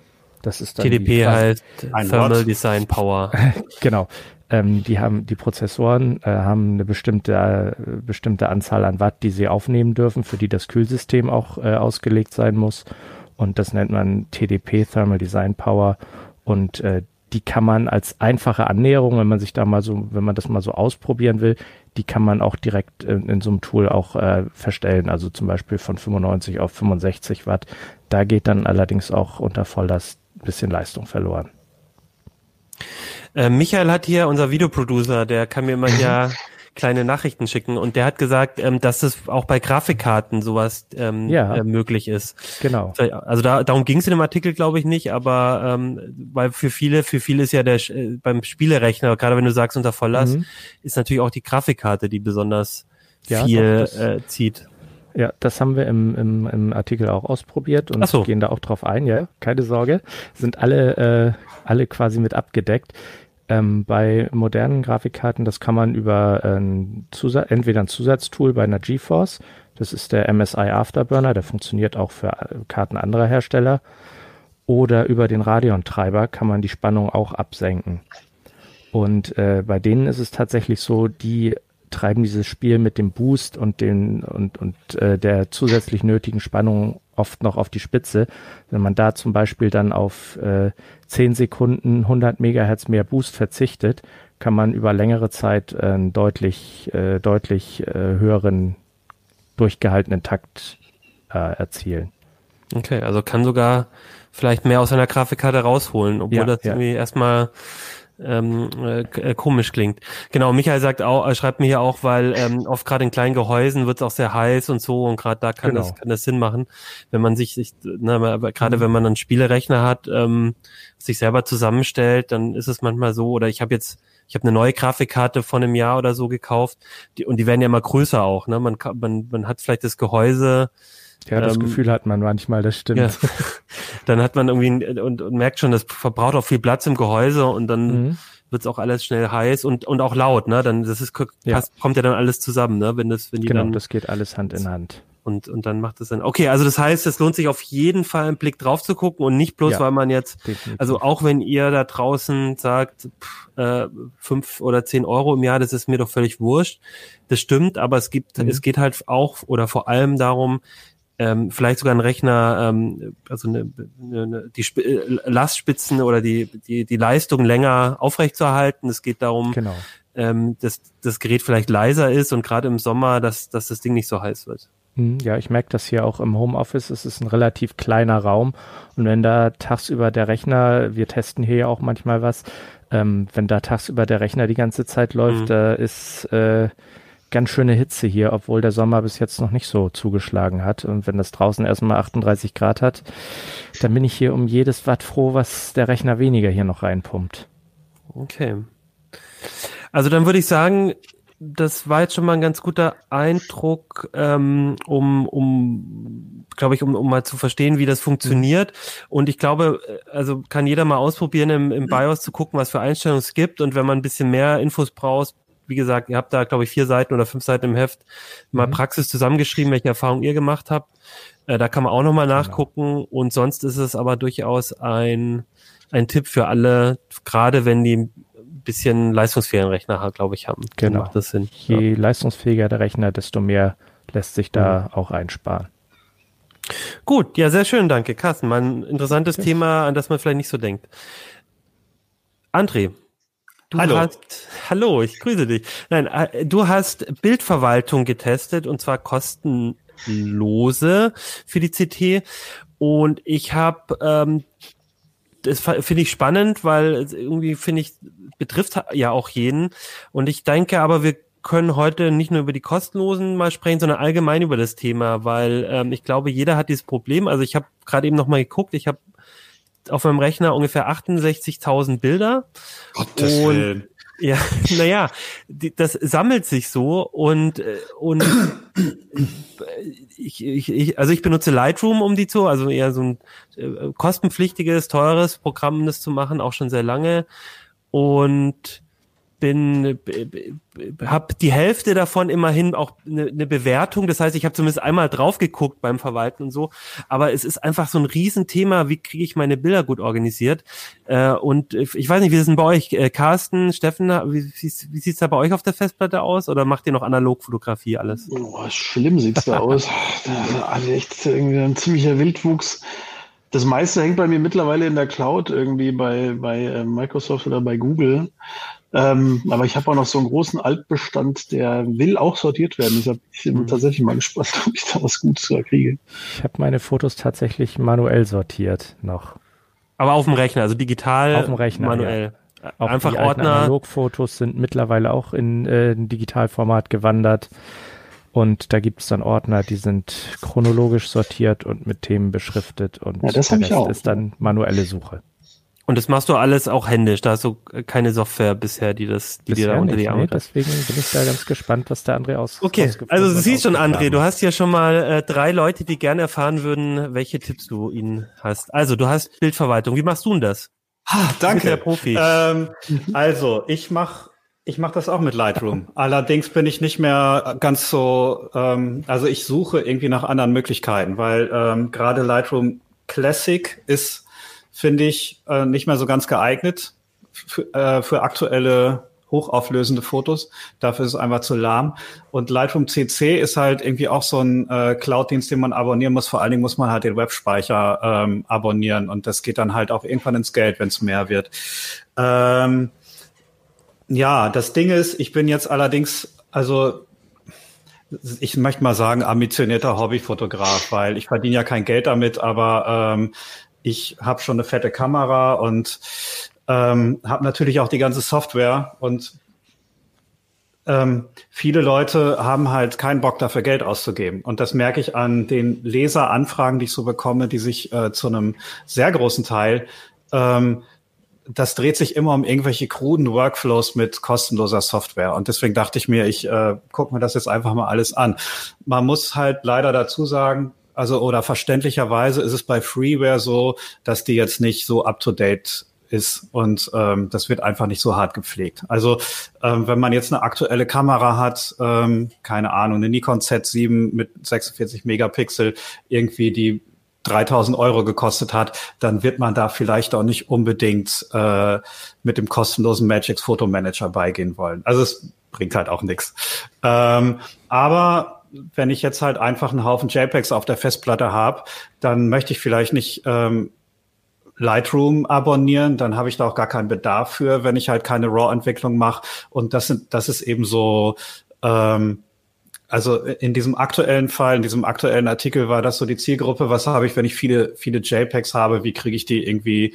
Das ist dann T D P heißt Thermal Design Power. Genau. Ähm, die haben, die Prozessoren äh, haben eine bestimmte, äh, bestimmte Anzahl an Watt, die sie aufnehmen dürfen, für die das Kühlsystem auch äh, ausgelegt sein muss. Und das nennt man T D P, Thermal Design Power. Und äh, die kann man als einfache Annäherung, wenn man sich da mal so, wenn man das mal so ausprobieren will, die kann man auch direkt in, in so einem Tool auch äh, verstellen. Also zum Beispiel von fünfundneunzig auf fünfundsechzig Watt. Da geht dann allerdings auch unter Volllast ein bisschen Leistung verloren. Äh, Michael hat hier, unser Videoproducer, der kann mir immer ja kleine Nachrichten schicken und der hat gesagt, ähm, dass es auch bei Grafikkarten sowas ähm, ja, äh, möglich ist. Genau. Also da, darum ging es in dem Artikel, glaube ich, nicht, aber ähm, weil für viele, für viele ist ja der äh, beim Spielerechner, gerade wenn du sagst unter Volllast, mhm. ist natürlich auch die Grafikkarte, die besonders ja, viel doch, äh, zieht. Ja, das haben wir im, im, im Artikel auch ausprobiert und so. gehen da auch drauf ein, ja, keine Sorge. Sind alle, äh, alle quasi mit abgedeckt. Ähm, bei modernen Grafikkarten, das kann man über ein Zusatz, entweder ein Zusatztool bei einer GeForce, Das ist der M S I Afterburner, der funktioniert auch für Karten anderer Hersteller. Oder über den Radeon-Treiber kann man die Spannung auch absenken. Und äh, bei denen ist es tatsächlich so, die treiben dieses Spiel mit dem Boost und den und und äh, der zusätzlich nötigen Spannung oft noch auf die Spitze. Wenn man da zum Beispiel dann auf äh, zehn Sekunden hundert Megahertz mehr Boost verzichtet, kann man über längere Zeit äh, einen deutlich äh, deutlich äh, höheren durchgehaltenen Takt äh, erzielen. Okay, also kann sogar vielleicht mehr aus einer Grafikkarte rausholen, obwohl Ja, das ja. irgendwie erstmal ähm, äh, komisch klingt. Genau, Michael sagt auch, er schreibt mir hier auch, weil ähm, oft gerade in kleinen Gehäusen wird es auch sehr heiß und so und gerade da kann Genau. das kann das Sinn machen, wenn man sich, sich ne, aber gerade mhm. wenn man einen Spielerechner hat, ähm, sich selber zusammenstellt, dann ist es manchmal so, oder ich habe jetzt ich habe eine neue Grafikkarte von einem Jahr oder so gekauft, die, und die werden ja immer größer auch, ne? Man kann, man man hat vielleicht das Gehäuse. Ja, das ähm, Gefühl hat man manchmal, das stimmt. Ja. Dann hat man irgendwie und, und merkt schon, das verbraucht auch viel Platz im Gehäuse und dann mhm. wird's auch alles schnell heiß und und auch laut, ne? Dann das ist ja. passt, kommt ja dann alles zusammen, ne? Wenn das wenn die genau, dann das geht alles Hand in Hand. Und, und dann macht es dann, okay, also das heißt, es lohnt sich auf jeden Fall einen Blick drauf zu gucken und nicht bloß, ja, weil man jetzt, definitiv. Also auch wenn ihr da draußen sagt, pff, äh, fünf oder zehn Euro im Jahr, das ist mir doch völlig wurscht. Das stimmt, aber es gibt, mhm. es geht halt auch oder vor allem darum, ähm, vielleicht sogar einen Rechner, ähm, also eine, eine, die Sp- Lastspitzen oder die, die, die Leistung länger aufrechtzuerhalten. Es geht darum, genau. ähm, dass das Gerät vielleicht leiser ist und gerade im Sommer, dass, dass das Ding nicht so heiß wird. Ja, ich merke das hier auch im Homeoffice. Es ist ein relativ kleiner Raum. Und wenn da tagsüber der Rechner, wir testen hier ja auch manchmal was, ähm, wenn da tagsüber der Rechner die ganze Zeit läuft, mhm. da ist äh, ganz schöne Hitze hier, obwohl der Sommer bis jetzt noch nicht so zugeschlagen hat. Und wenn das draußen erstmal achtunddreißig Grad hat, dann bin ich hier um jedes Watt froh, was der Rechner weniger hier noch reinpumpt. Okay. Also dann würde ich sagen, das war jetzt schon mal ein ganz guter Eindruck, ähm, um, um, glaube ich, um, um mal zu verstehen, wie das funktioniert. Und ich glaube, also kann jeder mal ausprobieren, im, im BIOS zu gucken, was für Einstellungen es gibt. Und wenn man ein bisschen mehr Infos braucht, wie gesagt, ihr habt da, glaube ich, vier Seiten oder fünf Seiten im Heft mal mhm. Praxis zusammengeschrieben, welche Erfahrungen ihr gemacht habt. Äh, da kann man auch nochmal nachgucken. Genau. Und sonst ist es aber durchaus ein, ein Tipp für alle, gerade wenn die bisschen leistungsfähigen Rechner, glaube ich, haben. Genau. Dann macht das Sinn. Je ja. leistungsfähiger der Rechner, desto mehr lässt sich da mhm. auch einsparen. Gut, ja, sehr schön, danke, Carsten. Mal ein interessantes okay. Thema, an das man vielleicht nicht so denkt. André, du hallo. hast, hallo, ich grüße dich. Nein, du hast Bildverwaltung getestet und zwar kostenlose für die C T und ich habe ähm, das finde ich spannend, weil irgendwie finde ich, betrifft ja auch jeden. Und ich denke aber, wir können heute nicht nur über die kostenlosen mal sprechen, sondern allgemein über das Thema, weil ähm, ich glaube, jeder hat dieses Problem. Also ich habe gerade eben noch mal geguckt, ich habe auf meinem Rechner ungefähr achtundsechzigtausend Bilder. Gottes Willen. Ja, naja, das sammelt sich so und und ich, ich, ich, also ich benutze Lightroom, um die zu, also eher so ein äh, kostenpflichtiges, teures Programm, um das zu machen, auch schon sehr lange und bin habe die Hälfte davon immerhin auch eine, eine Bewertung, das heißt, ich habe zumindest einmal drauf geguckt beim Verwalten und so, aber es ist einfach so ein Riesenthema, wie kriege ich meine Bilder gut organisiert äh, und ich weiß nicht, wie ist es denn bei euch, äh, Carsten, Steffen, wie, wie, wie sieht's da bei euch auf der Festplatte aus oder macht ihr noch Analogfotografie alles? Oh, schlimm sieht's da aus, also echt irgendwie ein ziemlicher Wildwuchs. Das meiste hängt bei mir mittlerweile in der Cloud, irgendwie bei, bei äh, Microsoft oder bei Google. Ähm, aber ich habe auch noch so einen großen Altbestand, der will auch sortiert werden. Deshalb bin ich mhm. tatsächlich mal gespannt, ob ich da was Gutes kriege. Ich habe meine Fotos tatsächlich manuell sortiert noch. Aber auf dem Rechner, also digital, auf dem Rechner, manuell. Ja. Auch einfach die Ordner. Analogfotos sind mittlerweile auch in äh, ein Digitalformat gewandert. Und da gibt es dann Ordner, die sind chronologisch sortiert und mit Themen beschriftet. Und ja, das der Rest Rest auch. ist dann manuelle Suche. Und das machst du alles auch händisch, da hast du keine Software bisher, die das, die bisher dir da unter nicht, die Arme nee, deswegen bin ich da ganz gespannt, was der André aus Okay, also du siehst schon, André, du hast ja schon mal äh, drei Leute, die gerne erfahren würden, welche Tipps du ihnen hast. Also du hast Bildverwaltung, wie machst du denn das? Ah, danke. Du bist der Profi. Ähm, also ich mache Ich mache das auch mit Lightroom. Allerdings bin ich nicht mehr ganz so, ähm, also ich suche irgendwie nach anderen Möglichkeiten, weil ähm, gerade Lightroom Classic ist, finde ich, äh, nicht mehr so ganz geeignet für, äh, für aktuelle hochauflösende Fotos. Dafür ist es einfach zu lahm. Und Lightroom C C ist halt irgendwie auch so ein äh, Cloud-Dienst, den man abonnieren muss. Vor allen Dingen muss man halt den Webspeicher ähm, abonnieren und das geht dann halt auch irgendwann ins Geld, wenn es mehr wird. Ähm, Ja, das Ding ist, ich bin jetzt allerdings, also ich möchte mal sagen, ambitionierter Hobbyfotograf, weil ich verdiene ja kein Geld damit, aber ähm, ich habe schon eine fette Kamera und ähm, habe natürlich auch die ganze Software und ähm, viele Leute haben halt keinen Bock dafür Geld auszugeben und das merke ich an den Leseranfragen, die ich so bekomme, die sich äh, zu einem sehr großen Teil ähm, das dreht sich immer um irgendwelche kruden Workflows mit kostenloser Software. Und deswegen dachte ich mir, ich äh, gucke mir das jetzt einfach mal alles an. Man muss halt leider dazu sagen, also oder verständlicherweise ist es bei Freeware so, dass die jetzt nicht so up-to-date ist und ähm, das wird einfach nicht so hart gepflegt. Also ähm, wenn man jetzt eine aktuelle Kamera hat, ähm, keine Ahnung, eine Nikon Z sieben mit sechsundvierzig Megapixel, irgendwie die dreitausend Euro gekostet hat, dann wird man da vielleicht auch nicht unbedingt äh, mit dem kostenlosen Magix Fotomanager beigehen wollen. Also es bringt halt auch nichts. Ähm, aber wenn ich jetzt halt einfach einen Haufen JPEGs auf der Festplatte habe, dann möchte ich vielleicht nicht ähm, Lightroom abonnieren, dann habe ich da auch gar keinen Bedarf für, wenn ich halt keine RAW-Entwicklung mache. Und das sind, das ist eben so ähm, also in diesem aktuellen Fall, in diesem aktuellen Artikel war das so die Zielgruppe, was habe ich, wenn ich viele, viele JPEGs habe, wie kriege ich die irgendwie,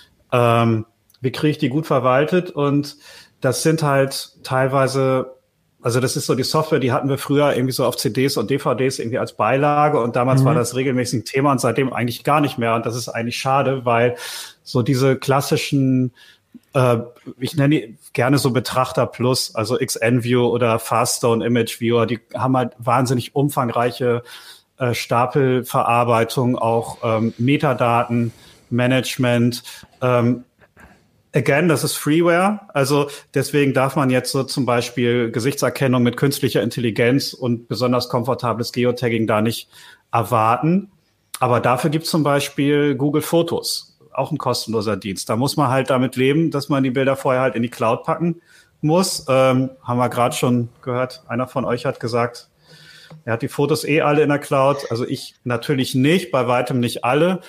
ähm, wie kriege ich die gut verwaltet? Und das sind halt teilweise, also das ist so die Software, die hatten wir früher irgendwie so auf C Ds und D V Ds irgendwie als Beilage und damals mhm. war das regelmäßig ein Thema und seitdem eigentlich gar nicht mehr. Und das ist eigentlich schade, weil so diese klassischen Uh, ich nenne die gerne so Betrachter Plus, also X N View oder Faststone Image Viewer, die haben halt wahnsinnig umfangreiche äh, Stapelverarbeitung, auch ähm, Metadaten, Management. Ähm, again, das ist Freeware, also deswegen darf man jetzt so zum Beispiel Gesichtserkennung mit künstlicher Intelligenz und besonders komfortables Geotagging da nicht erwarten. Aber dafür gibt es zum Beispiel Google Fotos. Auch ein kostenloser Dienst. Da muss man halt damit leben, dass man die Bilder vorher halt in die Cloud packen muss. Ähm, haben wir gerade schon gehört, einer von euch hat gesagt, er hat die Fotos eh alle in der Cloud. Also ich natürlich nicht, bei weitem nicht alle.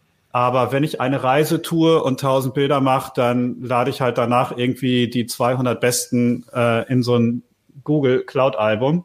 Aber wenn ich eine Reise tue und tausend Bilder mache, dann lade ich halt danach irgendwie die zweihundert besten äh, in so ein Google Cloud-Album.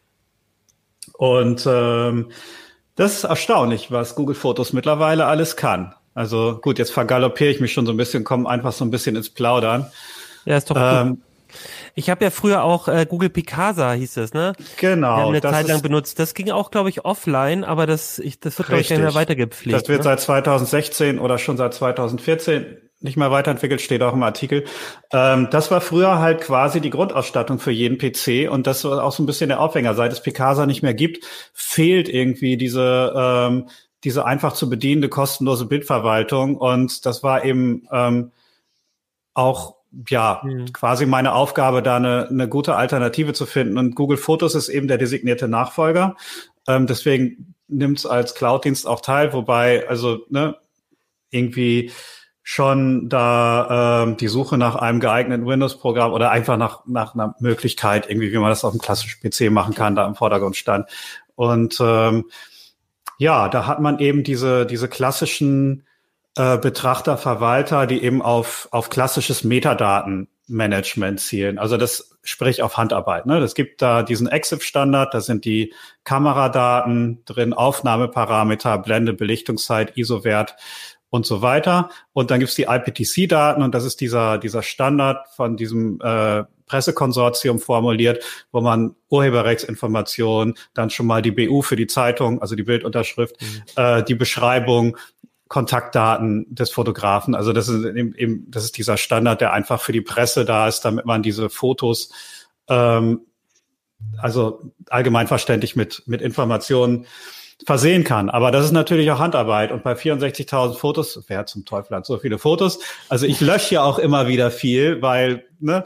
Und ähm, das ist erstaunlich, was Google Fotos mittlerweile alles kann. Also gut, jetzt vergaloppiere ich mich schon so ein bisschen, komme einfach so ein bisschen ins Plaudern. Ja, ist doch ähm, gut. Ich habe ja früher auch äh, Google Picasa hieß es, ne? Genau. Wir haben eine das Zeit lang ist, benutzt. Das ging auch, glaube ich, offline, aber das, ich, das wird, glaube ich, nicht mehr weitergepflegt. Das wird ne? seit zweitausendsechzehn oder schon seit zweitausendvierzehn nicht mehr weiterentwickelt, steht auch im Artikel. Ähm, das war früher halt quasi die Grundausstattung für jeden P C und das war auch so ein bisschen der Aufhänger. Seit es Picasa nicht mehr gibt, fehlt irgendwie diese ähm, diese einfach zu bedienende kostenlose Bildverwaltung und das war eben ähm, auch ja mhm. quasi meine Aufgabe, da eine, eine gute Alternative zu finden und Google Fotos ist eben der designierte Nachfolger. Ähm, deswegen nimmt es als Cloud-Dienst auch teil, wobei also ne irgendwie schon da ähm, die Suche nach einem geeigneten Windows-Programm oder einfach nach nach einer Möglichkeit irgendwie, wie man das auf einem klassischen P C machen kann, da im Vordergrund stand. Und ähm, ja, da hat man eben diese diese klassischen äh, Betrachter, Verwalter, die eben auf auf klassisches Metadatenmanagement zielen. Also das sprich auf Handarbeit. Ne, das gibt da diesen EXIF-Standard. Da sind die Kameradaten drin, Aufnahmeparameter, Blende, Belichtungszeit, I S O-Wert und so weiter. Und dann gibt's die I P T C-Daten und das ist dieser dieser Standard von diesem äh, Pressekonsortium formuliert, wo man Urheberrechtsinformationen, dann schon mal die B U für die Zeitung, also die Bildunterschrift, mhm. äh, die Beschreibung, Kontaktdaten des Fotografen. Also das ist eben, das ist dieser Standard, der einfach für die Presse da ist, damit man diese Fotos ähm, also allgemeinverständlich mit mit Informationen versehen kann. Aber das ist natürlich auch Handarbeit. Und bei vierundsechzigtausend Fotos, wer zum Teufel hat so viele Fotos? Also ich lösche ja auch immer wieder viel, weil ne,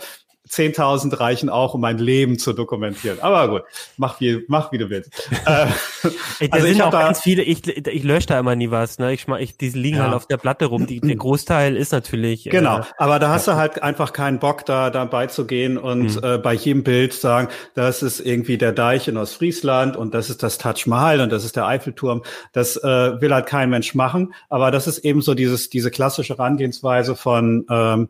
zehntausend reichen auch, um mein Leben zu dokumentieren. Aber gut, mach wie, mach wie du willst. äh, Ey, also sind auch ganz viele, ich, ich lösche da immer nie was, ne? Ich, ich die liegen ja. halt auf der Platte rum. Die, der Großteil ist natürlich. Genau, äh, aber da hast ja. du halt einfach keinen Bock, da dabei zu gehen und mhm. äh, bei jedem Bild sagen, das ist irgendwie der Deich in Ostfriesland und das ist das Taj Mahal und das ist der Eiffelturm. Das äh, will halt kein Mensch machen. Aber das ist eben so dieses, diese klassische Herangehensweise von ähm,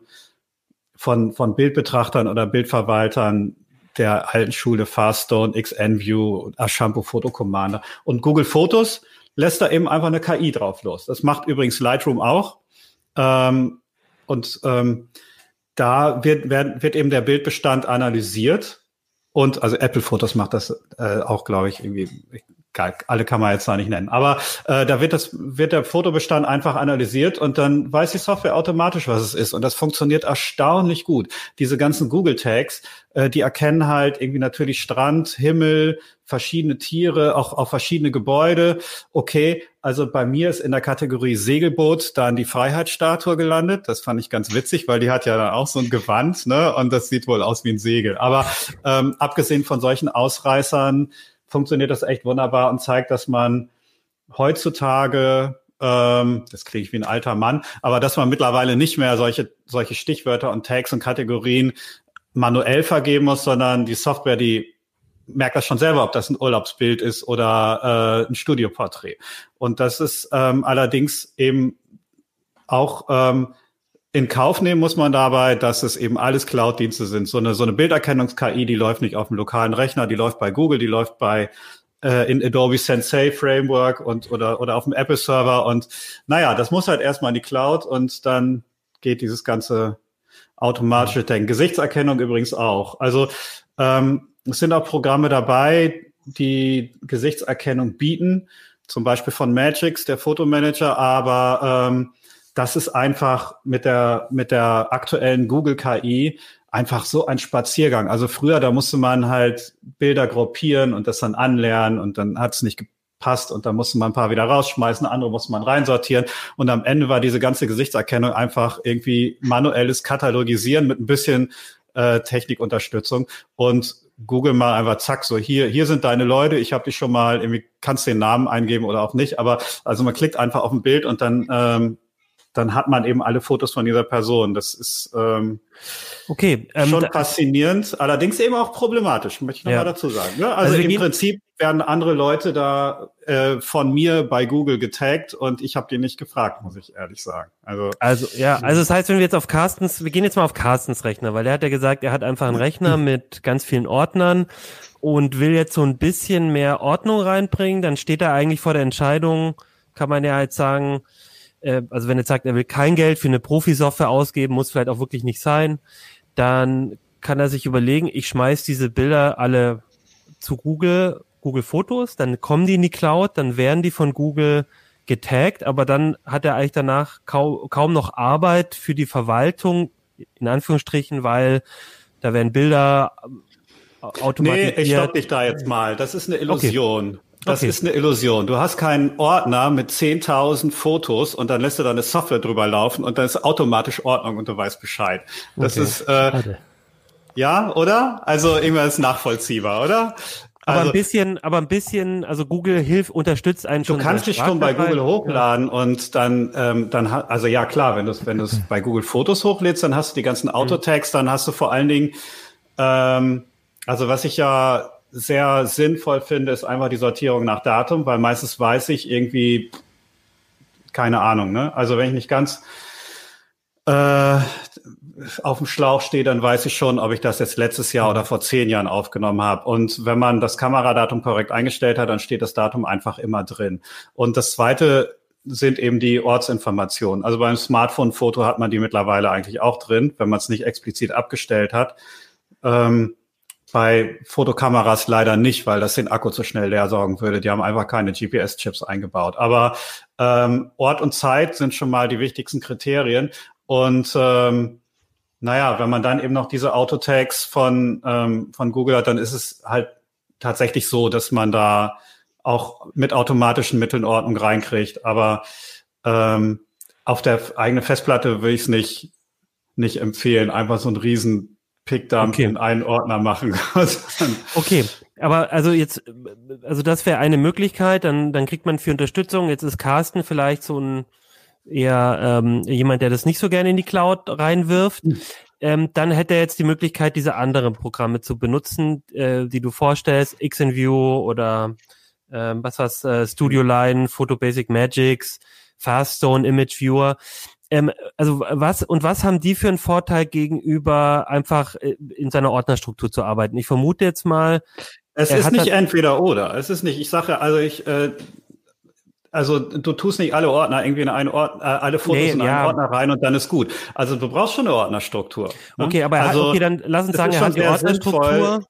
von von Bildbetrachtern oder Bildverwaltern der alten Schule, Farstone, XNView, Ashampo Photo Commander. Und Google Fotos lässt da eben einfach eine K I drauf los. Das macht übrigens Lightroom auch. Ähm, und ähm, da wird, wird, wird eben der Bildbestand analysiert. Und also Apple Fotos macht das äh, auch, glaube ich, irgendwie. Alle kann man jetzt da nicht nennen. Aber äh, da wird das wird der Fotobestand einfach analysiert und dann weiß die Software automatisch, was es ist. Und das funktioniert erstaunlich gut. Diese ganzen Google-Tags, äh, die erkennen halt irgendwie natürlich Strand, Himmel, verschiedene Tiere, auch auch verschiedene Gebäude. Okay, also bei mir ist in der Kategorie Segelboot dann die Freiheitsstatue gelandet. Das fand ich ganz witzig, weil die hat ja dann auch so ein Gewand, ne? Und das sieht wohl aus wie ein Segel. Aber ähm, abgesehen von solchen Ausreißern funktioniert das echt wunderbar und zeigt, dass man heutzutage, ähm, das kriege ich wie ein alter Mann, aber dass man mittlerweile nicht mehr solche solche Stichwörter und Tags und Kategorien manuell vergeben muss, sondern die Software, die merkt das schon selber, ob das ein Urlaubsbild ist oder äh, ein Studioporträt. Und das ist ähm, allerdings eben auch ähm, in Kauf nehmen muss man dabei, dass es eben alles Cloud-Dienste sind. So eine, so eine Bilderkennungs-K I, die läuft nicht auf dem lokalen Rechner, die läuft bei Google, die läuft bei äh, in Adobe Sensei Framework und oder oder auf dem Apple Server. Und naja, das muss halt erstmal in die Cloud und dann geht dieses ganze automatische Denken. Gesichtserkennung übrigens auch. Also ähm, es sind auch Programme dabei, die Gesichtserkennung bieten, zum Beispiel von Magix, der Fotomanager, aber ähm, das ist einfach mit der mit der aktuellen Google K I einfach so ein Spaziergang. Also früher, da musste man halt Bilder gruppieren und das dann anlernen und dann hat es nicht gepasst und dann musste man ein paar wieder rausschmeißen, andere musste man reinsortieren und am Ende war diese ganze Gesichtserkennung einfach irgendwie manuelles Katalogisieren mit ein bisschen äh, Technikunterstützung und Google mal einfach zack, so hier hier sind deine Leute, ich habe dich schon mal, irgendwie kannst den Namen eingeben oder auch nicht, aber also man klickt einfach auf ein Bild und dann ähm, dann hat man eben alle Fotos von dieser Person. Das ist ähm, okay, ähm, schon faszinierend, allerdings eben auch problematisch, möchte ich nochmal ja. dazu sagen. Ne? Also, also im Prinzip werden andere Leute da äh, von mir bei Google getaggt und ich habe die nicht gefragt, muss ich ehrlich sagen. Also, also ja, also das heißt, wenn wir jetzt auf Carstens, wir gehen jetzt mal auf Carstens Rechner, weil der hat ja gesagt, er hat einfach einen Rechner mit ganz vielen Ordnern und will jetzt so ein bisschen mehr Ordnung reinbringen, dann steht er eigentlich vor der Entscheidung, kann man ja halt sagen, also wenn er sagt, er will kein Geld für eine Profi-Software ausgeben, muss vielleicht auch wirklich nicht sein, dann kann er sich überlegen, ich schmeiß diese Bilder alle zu Google, Google Fotos, dann kommen die in die Cloud, dann werden die von Google getaggt, aber dann hat er eigentlich danach kaum, kaum noch Arbeit für die Verwaltung, in Anführungsstrichen, weil da werden Bilder automatisiert. Nee, ich stopp dich da jetzt mal. Das ist eine Illusion. Okay. Das okay. ist eine Illusion. Du hast keinen Ordner mit zehntausend Fotos und dann lässt du da eine Software drüber laufen und dann ist automatisch Ordnung und du weißt Bescheid. Das okay. ist, äh, ja, oder? Also irgendwas nachvollziehbar, oder? Aber also, ein bisschen, aber ein bisschen, also Google hilft, unterstützt einen schon. Du kannst dich schon bei Google hochladen ja. und dann, ähm, dann, also ja klar, wenn du es, wenn du es bei Google Fotos hochlädst, dann hast du die ganzen Autotags, dann hast du vor allen Dingen, ähm, also was ich ja sehr sinnvoll finde, ist einfach die Sortierung nach Datum, weil meistens weiß ich irgendwie, keine Ahnung, ne? Also wenn ich nicht ganz äh, auf dem Schlauch stehe, dann weiß ich schon, ob ich das jetzt letztes Jahr oder vor zehn Jahren aufgenommen habe. Und wenn man das Kameradatum korrekt eingestellt hat, dann steht das Datum einfach immer drin. Und das Zweite sind eben die Ortsinformationen. Also beim Smartphone-Foto hat man die mittlerweile eigentlich auch drin, wenn man es nicht explizit abgestellt hat. Ähm, Bei Fotokameras leider nicht, weil das den Akku zu schnell leer saugen würde. Die haben einfach keine G P S-Chips eingebaut. Aber ähm, Ort und Zeit sind schon mal die wichtigsten Kriterien. Und ähm, naja, wenn man dann eben noch diese Autotags von ähm, von Google hat, dann ist es halt tatsächlich so, dass man da auch mit automatischen Mitteln Ordnung reinkriegt. Aber ähm, auf der eigenen Festplatte will ich es nicht nicht empfehlen, einfach so ein riesen Pickdump okay. in einen Ordner machen. Okay, aber also jetzt, also das wäre eine Möglichkeit, dann, dann kriegt man für Unterstützung, jetzt ist Carsten vielleicht so ein eher ähm, jemand, der das nicht so gerne in die Cloud reinwirft. Mhm. Ähm, dann hätte er jetzt die Möglichkeit, diese anderen Programme zu benutzen, äh, die du vorstellst, XEnview oder ähm, was war's, äh, Studio Line, Photobasic Magics, Faststone, Image Viewer. Ähm, also was und was haben die für einen Vorteil gegenüber einfach in seiner Ordnerstruktur zu arbeiten? Ich vermute jetzt mal, es ist nicht entweder oder. Es ist nicht. Ich sage also ich äh, also du tust nicht alle Ordner irgendwie in einen Ordner, äh, alle Fotos nee, in einen ja. Ordner rein und dann ist gut. Also du brauchst schon eine Ordnerstruktur. Ne? Okay, aber also, okay, dann lass uns sagen, er hat die Ordnerstruktur. Sinnvoll.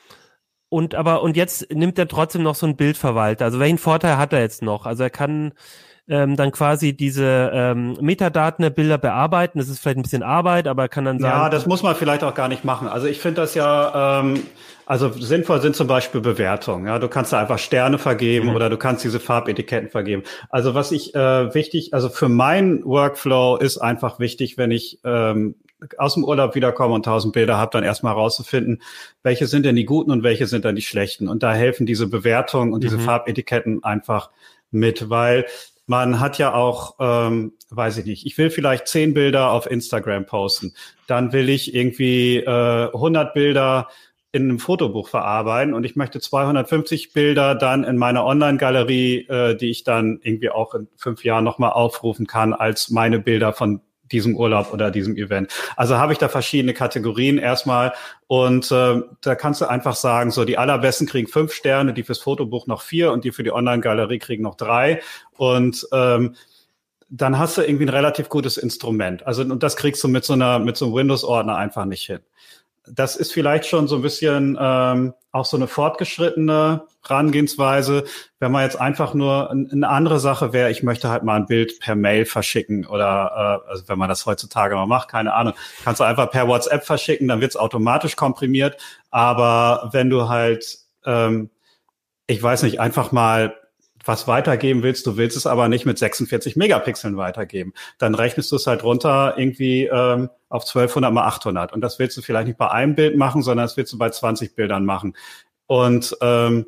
Und aber und jetzt nimmt er trotzdem noch so einen Bildverwalter. Also welchen Vorteil hat er jetzt noch? Also er kann ähm, dann quasi diese ähm, Metadaten der Bilder bearbeiten. Das ist vielleicht ein bisschen Arbeit, aber er kann dann sagen... Ja, das muss man vielleicht auch gar nicht machen. Also ich finde das ja... Ähm, also sinnvoll sind zum Beispiel Bewertungen. Ja, du kannst da einfach Sterne vergeben mhm. oder du kannst diese Farbetiketten vergeben. Also was ich äh, wichtig... Also für meinen Workflow ist einfach wichtig, wenn ich ähm, aus dem Urlaub wiederkomme und tausend Bilder habe, dann erstmal rauszufinden, welche sind denn die guten und welche sind dann die schlechten. Und da helfen diese Bewertungen und mhm. diese Farbetiketten einfach mit, weil... Man hat ja auch, ähm, weiß ich nicht, ich will vielleicht zehn Bilder auf Instagram posten. Dann will ich irgendwie äh, hundert Bilder in einem Fotobuch verarbeiten und ich möchte zweihundertfünfzig Bilder dann in meiner Online-Galerie, äh, die ich dann irgendwie auch in fünf Jahren nochmal aufrufen kann als meine Bilder von diesem Urlaub oder diesem Event. Also habe ich da verschiedene Kategorien erstmal und äh, da kannst du einfach sagen, so die allerbesten kriegen fünf Sterne, die fürs Fotobuch noch vier und die für die Online-Galerie kriegen noch drei und ähm, dann hast du irgendwie ein relativ gutes Instrument. Also und das kriegst du mit so einer mit so einem Windows-Ordner einfach nicht hin. Das ist vielleicht schon so ein bisschen ähm, auch so eine fortgeschrittene Herangehensweise. Wenn man jetzt einfach nur eine andere Sache wäre, ich möchte halt mal ein Bild per Mail verschicken oder äh, also wenn man das heutzutage mal macht, keine Ahnung, kannst du einfach per WhatsApp verschicken, dann wird's automatisch komprimiert. Aber wenn du halt, ähm, ich weiß nicht, einfach mal was weitergeben willst, du willst es aber nicht mit sechsundvierzig Megapixeln weitergeben, dann rechnest du es halt runter irgendwie ähm, auf zwölfhundert mal achthundert und das willst du vielleicht nicht bei einem Bild machen, sondern das willst du bei zwanzig Bildern machen und ähm,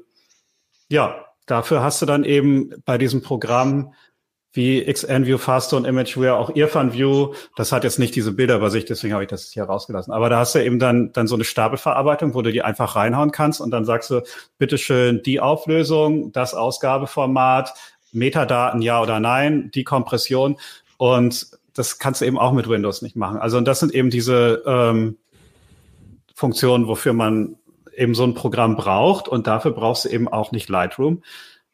ja, dafür hast du dann eben bei diesem Programm wie XEnview, Faststone, Imageware, auch IrfanView, das hat jetzt nicht diese Bilderübersicht, deswegen habe ich das hier rausgelassen. Aber da hast du eben dann dann so eine Stapelverarbeitung, wo du die einfach reinhauen kannst und dann sagst du, bitteschön die Auflösung, das Ausgabeformat, Metadaten ja oder nein, die Kompression und das kannst du eben auch mit Windows nicht machen. Also und das sind eben diese ähm, Funktionen, wofür man eben so ein Programm braucht und dafür brauchst du eben auch nicht Lightroom.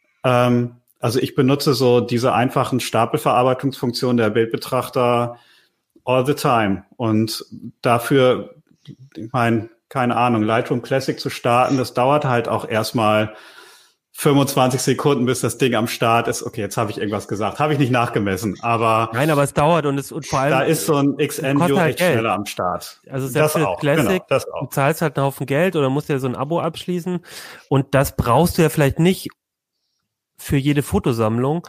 Ähm, Also ich benutze so diese einfachen Stapelverarbeitungsfunktionen der Bildbetrachter all the time. Und dafür, ich meine, keine Ahnung, Lightroom Classic zu starten, das dauert halt auch erstmal fünfundzwanzig Sekunden, bis das Ding am Start ist. Okay, jetzt habe ich irgendwas gesagt. Habe ich nicht nachgemessen, aber... Nein, aber es dauert und es und vor allem... Da ist so ein XEnview halt echt Geld. Schneller am Start. Also selbst für Classic, genau, das auch. Du zahlst halt einen Haufen Geld oder musst ja so ein Abo abschließen. Und das brauchst du ja vielleicht nicht für jede Fotosammlung,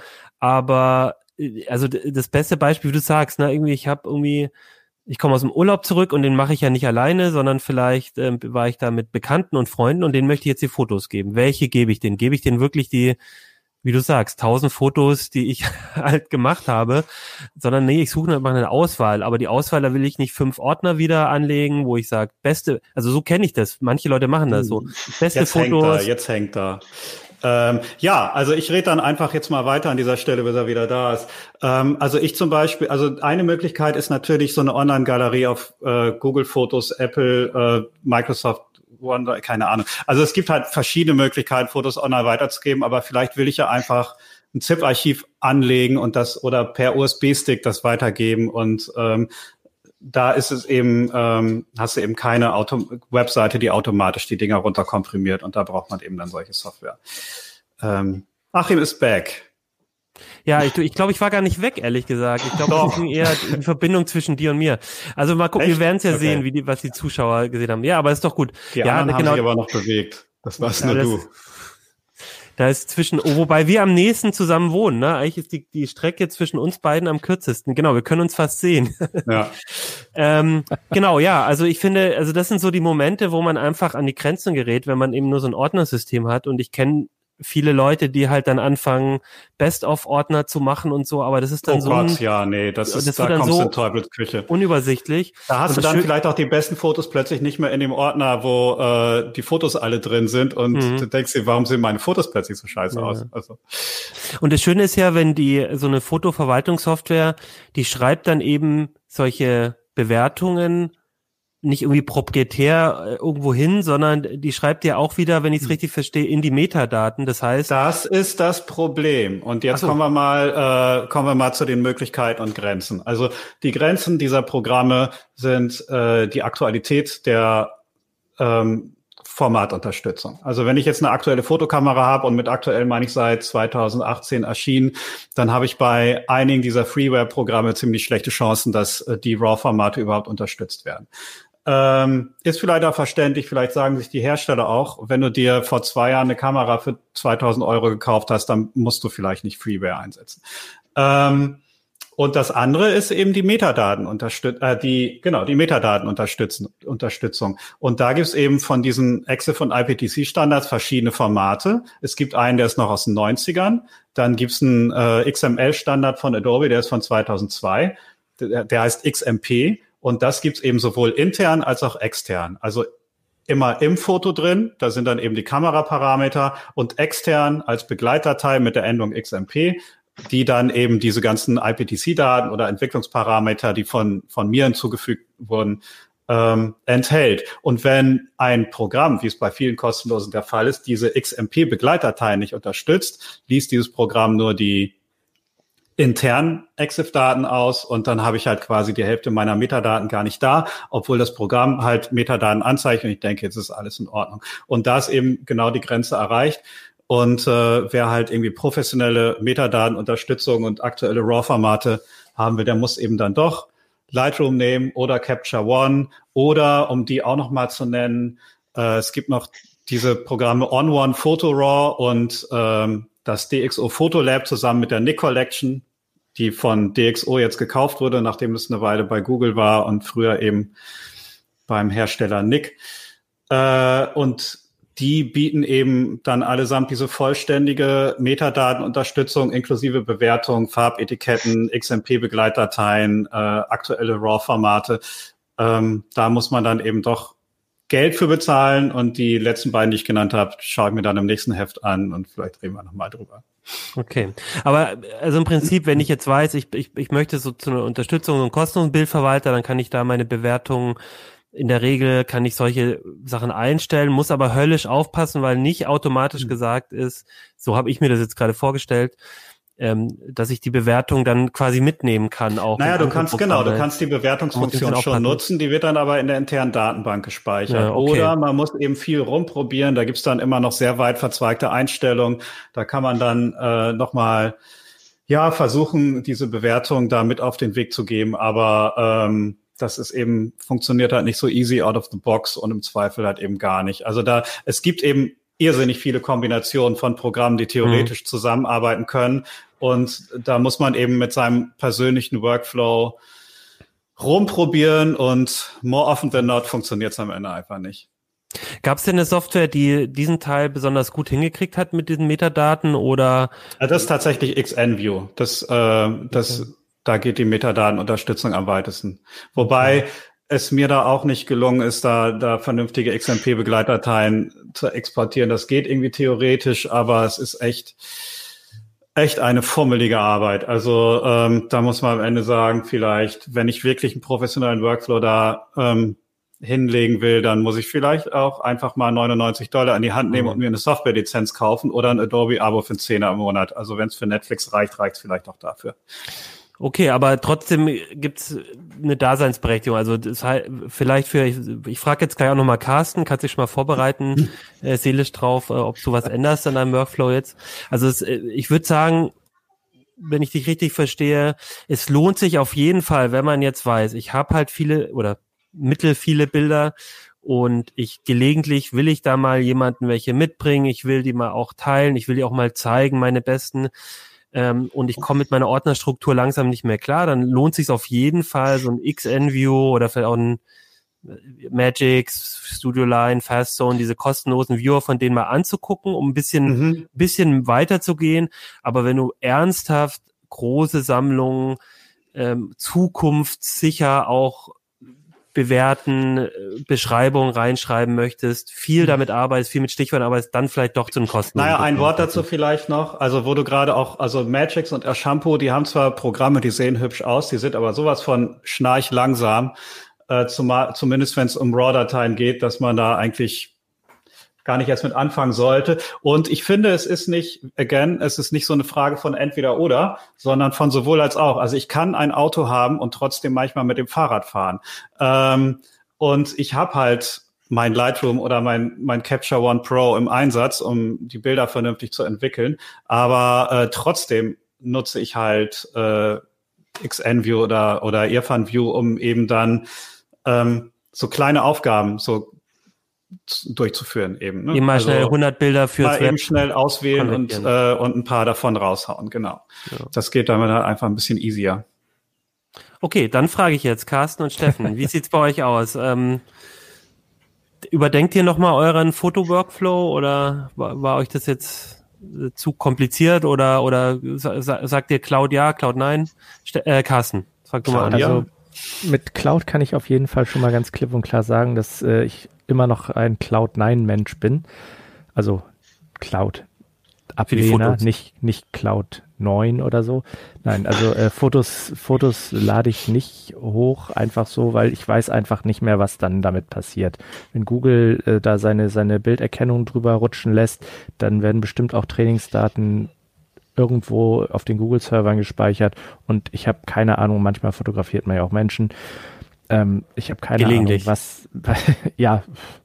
aber also das beste Beispiel, wie du sagst, ne, irgendwie ich habe irgendwie, ich komme aus dem Urlaub zurück und den mache ich ja nicht alleine, sondern vielleicht ähm, war ich da mit Bekannten und Freunden und denen möchte ich jetzt die Fotos geben. Welche gebe ich denen? Gebe ich denen wirklich die, wie du sagst, tausend Fotos, die ich halt gemacht habe, sondern nee, ich suche einfach eine Auswahl, aber die Auswahl, da will ich nicht fünf Ordner wieder anlegen, wo ich sage, beste, also so kenne ich das, manche Leute machen das so, beste jetzt Fotos. Hängt da, jetzt hängt da. Ähm, ja, also ich rede dann einfach jetzt mal weiter an dieser Stelle, bis er wieder da ist. Ähm, also ich zum Beispiel, also eine Möglichkeit ist natürlich so eine Online-Galerie auf äh, Google Fotos, Apple, äh, Microsoft, OneDrive, keine Ahnung. Also es gibt halt verschiedene Möglichkeiten, Fotos online weiterzugeben, aber vielleicht will ich ja einfach ein ZIP-Archiv anlegen und das oder per U S B-Stick das weitergeben und ähm, da ist es eben, ähm, hast du eben keine Auto- Webseite, die automatisch die Dinger runterkomprimiert und da braucht man eben dann solche Software. Ähm, Achim ist back. Ja, ich, ich glaube, ich war gar nicht weg, ehrlich gesagt. Ich glaube, das ist eher die Verbindung zwischen dir und mir. Also mal gucken, Echt? Wir werden es ja okay. sehen, wie die, was die Zuschauer gesehen haben. Ja, aber ist doch gut. Die ja, anderen genau. haben sich aber noch bewegt. Das war's ja, nur das, du. Da ist zwischen, oh, wobei wir am nächsten zusammen wohnen, ne? Eigentlich ist die, die Strecke zwischen uns beiden am kürzesten. Genau, wir können uns fast sehen. Ja. ähm, genau, ja, also ich finde, also das sind so die Momente, wo man einfach an die Grenzen gerät, wenn man eben nur so ein Ordnersystem hat. Und ich kenne viele Leute, die halt dann anfangen, Best-of-Ordner zu machen und so, aber das ist dann oh so Gott, ein, ja, nee, das ist, das da wird dann kommst so du in Teufelsküche. Unübersichtlich. Da hast und du dann schön- vielleicht auch die besten Fotos plötzlich nicht mehr in dem Ordner, wo äh, die Fotos alle drin sind und Mhm. du denkst dir, warum sehen meine Fotos plötzlich so scheiße Ja. aus? Also Und das Schöne ist ja, wenn die, so eine Fotoverwaltungssoftware, die schreibt dann eben solche Bewertungen nicht irgendwie proprietär äh, irgendwo hin, sondern die schreibt ja auch wieder, wenn ich es richtig verstehe, in die Metadaten. Das heißt, das ist das Problem. Und jetzt Ach so. kommen wir mal, äh, kommen wir mal zu den Möglichkeiten und Grenzen. Also die Grenzen dieser Programme sind äh, die Aktualität der ähm, Formatunterstützung. Also wenn ich jetzt eine aktuelle Fotokamera habe und mit aktuell meine ich seit zweitausendachtzehn erschienen, dann habe ich bei einigen dieser Freeware-Programme ziemlich schlechte Chancen, dass äh, die RAW-Formate überhaupt unterstützt werden. Ähm, ist vielleicht auch verständlich, vielleicht sagen sich die Hersteller auch, wenn du dir vor zwei Jahren eine Kamera für zweitausend Euro gekauft hast, dann musst du vielleicht nicht Freeware einsetzen. Ähm, und das andere ist eben die Metadatenunterstützung, äh, die, genau, die Metadatenunterstützung. Und da gibt's eben von diesen EXIF und I P T C-Standards verschiedene Formate. Es gibt einen, der ist noch aus den neunzigern. Dann gibt's einen äh, X M L-Standard von Adobe, der ist von zweitausendzwei. Der, der heißt X M P. Und das gibt's eben sowohl intern als auch extern. Also immer im Foto drin, da sind dann eben die Kameraparameter und extern als Begleitdatei mit der Endung X M P, die dann eben diese ganzen I P T C-Daten oder Entwicklungsparameter, die von von mir hinzugefügt wurden, ähm, enthält. Und wenn ein Programm, wie es bei vielen kostenlosen der Fall ist, diese X M P-Begleitdateien nicht unterstützt, liest dieses Programm nur die internen EXIF-Daten aus und dann habe ich halt quasi die Hälfte meiner Metadaten gar nicht da, obwohl das Programm halt Metadaten anzeigt und ich denke, jetzt ist alles in Ordnung. Und da ist eben genau die Grenze erreicht. Und äh, wer halt irgendwie professionelle Metadatenunterstützung und aktuelle RAW-Formate haben will, der muss eben dann doch Lightroom nehmen oder Capture One oder, um die auch noch mal zu nennen, äh, es gibt noch diese Programme On One Photo Raw und ähm, das D X O Photo Lab zusammen mit der Nik Collection, die von D X O jetzt gekauft wurde, nachdem es eine Weile bei Google war und früher eben beim Hersteller Nik. Äh, und die bieten eben dann allesamt diese vollständige Metadatenunterstützung inklusive Bewertung, Farbetiketten, X M P-Begleitdateien, äh, aktuelle RAW-Formate. Ähm, da muss man dann eben doch Geld für bezahlen und die letzten beiden, die ich genannt habe, schaue ich mir dann im nächsten Heft an und vielleicht reden wir nochmal drüber. Okay, aber also im Prinzip, wenn ich jetzt weiß, ich, ich, ich möchte so zu einer Unterstützung und kostenlosen Bildverwalter, dann kann ich da meine Bewertungen, in der Regel kann ich solche Sachen einstellen, muss aber höllisch aufpassen, weil nicht automatisch mhm. gesagt ist, so habe ich mir das jetzt gerade vorgestellt, ähm, dass ich die Bewertung dann quasi mitnehmen kann. Auch naja, du kannst genau, du kannst die Bewertungsfunktion schon nutzen, die wird dann aber in der internen Datenbank gespeichert. Ja, okay. Oder man muss eben viel rumprobieren, da gibt's dann immer noch sehr weit verzweigte Einstellungen, da kann man dann äh, nochmal ja, versuchen, diese Bewertung da mit auf den Weg zu geben, aber ähm, das ist eben, funktioniert halt nicht so easy out of the box und im Zweifel halt eben gar nicht. Also da, es gibt eben irrsinnig viele Kombinationen von Programmen, die theoretisch mhm. zusammenarbeiten können. Und da muss man eben mit seinem persönlichen Workflow rumprobieren und more often than not funktioniert es am Ende einfach nicht. Gab es denn eine Software, die diesen Teil besonders gut hingekriegt hat mit diesen Metadaten oder? Ja, das ist tatsächlich XNView. Das, äh, das, okay. Da geht die Metadatenunterstützung am weitesten. Wobei okay. es mir da auch nicht gelungen ist, da, da vernünftige X M P-Begleitdateien zu exportieren. Das geht irgendwie theoretisch, aber es ist echt, echt eine fummelige Arbeit. Also ähm, da muss man am Ende sagen, vielleicht, wenn ich wirklich einen professionellen Workflow da ähm, hinlegen will, dann muss ich vielleicht auch einfach mal neunundneunzig Dollar in die Hand nehmen mhm. und mir eine Software-Lizenz kaufen oder ein Adobe-Abo für einen Zehner im Monat. Also wenn es für Netflix reicht, reicht es vielleicht auch dafür. Okay, aber trotzdem gibt's eine Daseinsberechtigung. Also das heißt, vielleicht für, ich, ich frage jetzt gleich auch nochmal Carsten, kannst dich schon mal vorbereiten, äh, seelisch drauf, äh, ob du was änderst an deinem Workflow jetzt. Also es, ich würde sagen, wenn ich dich richtig verstehe, es lohnt sich auf jeden Fall, wenn man jetzt weiß, ich habe halt viele oder mittel viele Bilder und ich gelegentlich will ich da mal jemanden welche mitbringen, ich will die mal auch teilen, ich will die auch mal zeigen, meine besten, ähm, und ich komme mit meiner Ordnerstruktur langsam nicht mehr klar, dann lohnt sich auf jeden Fall so ein X N View oder vielleicht auch ein Magix, Studio Line, Fastzone, diese kostenlosen Viewer von denen mal anzugucken, um ein bisschen, mhm. bisschen weiter zu gehen. Aber wenn du ernsthaft große Sammlungen, ähm, zukunftssicher auch bewerten, äh, Beschreibungen reinschreiben möchtest, viel damit arbeitest, viel mit Stichworten arbeitest, dann vielleicht doch zu einem kostenlosen. Naja, ein Wort dazu vielleicht noch, also wo du gerade auch, also Magix und Shampoo, die haben zwar Programme, die sehen hübsch aus, die sind aber sowas von schnarchlangsam, Äh, zumal, zumindest wenn es um RAW-Dateien geht, dass man da eigentlich gar nicht erst mit anfangen sollte. Und ich finde, es ist nicht, again, es ist nicht so eine Frage von entweder oder, sondern von sowohl als auch. Also ich kann ein Auto haben und trotzdem manchmal mit dem Fahrrad fahren. Ähm, und ich habe halt mein Lightroom oder mein mein Capture One Pro im Einsatz, um die Bilder vernünftig zu entwickeln. Aber äh, trotzdem nutze ich halt äh, X N View oder oder Irfan View, um eben dann ähm, so kleine Aufgaben so z- durchzuführen eben. Ne? Eben mal also schnell hundert Bilder fürs mal Web eben schnell auswählen und äh, und ein paar davon raushauen, genau. Ja. Das geht dann halt einfach ein bisschen easier. Okay, dann frage ich jetzt Carsten und Steffen, wie sieht's bei euch aus? Ähm, überdenkt ihr nochmal euren Foto-Workflow oder war, war euch das jetzt zu kompliziert oder oder sa- sagt ihr Cloud ja, Cloud nein? Ste- äh, Carsten, frag du mal an. Also mit Cloud kann ich auf jeden Fall schon mal ganz klipp und klar sagen, dass äh, ich immer noch ein Cloud neun Mensch bin. Also Cloud Ablehner, nicht nicht Cloud neun oder so. Nein, also äh, Fotos Fotos lade ich nicht hoch, einfach so, weil ich weiß einfach nicht mehr, was dann damit passiert. Wenn Google äh, da seine seine Bilderkennung drüber rutschen lässt, dann werden bestimmt auch Trainingsdaten irgendwo auf den Google-Servern gespeichert und ich habe keine Ahnung, manchmal fotografiert man ja auch Menschen. Ähm, ich habe keine Ahnung, was, ja,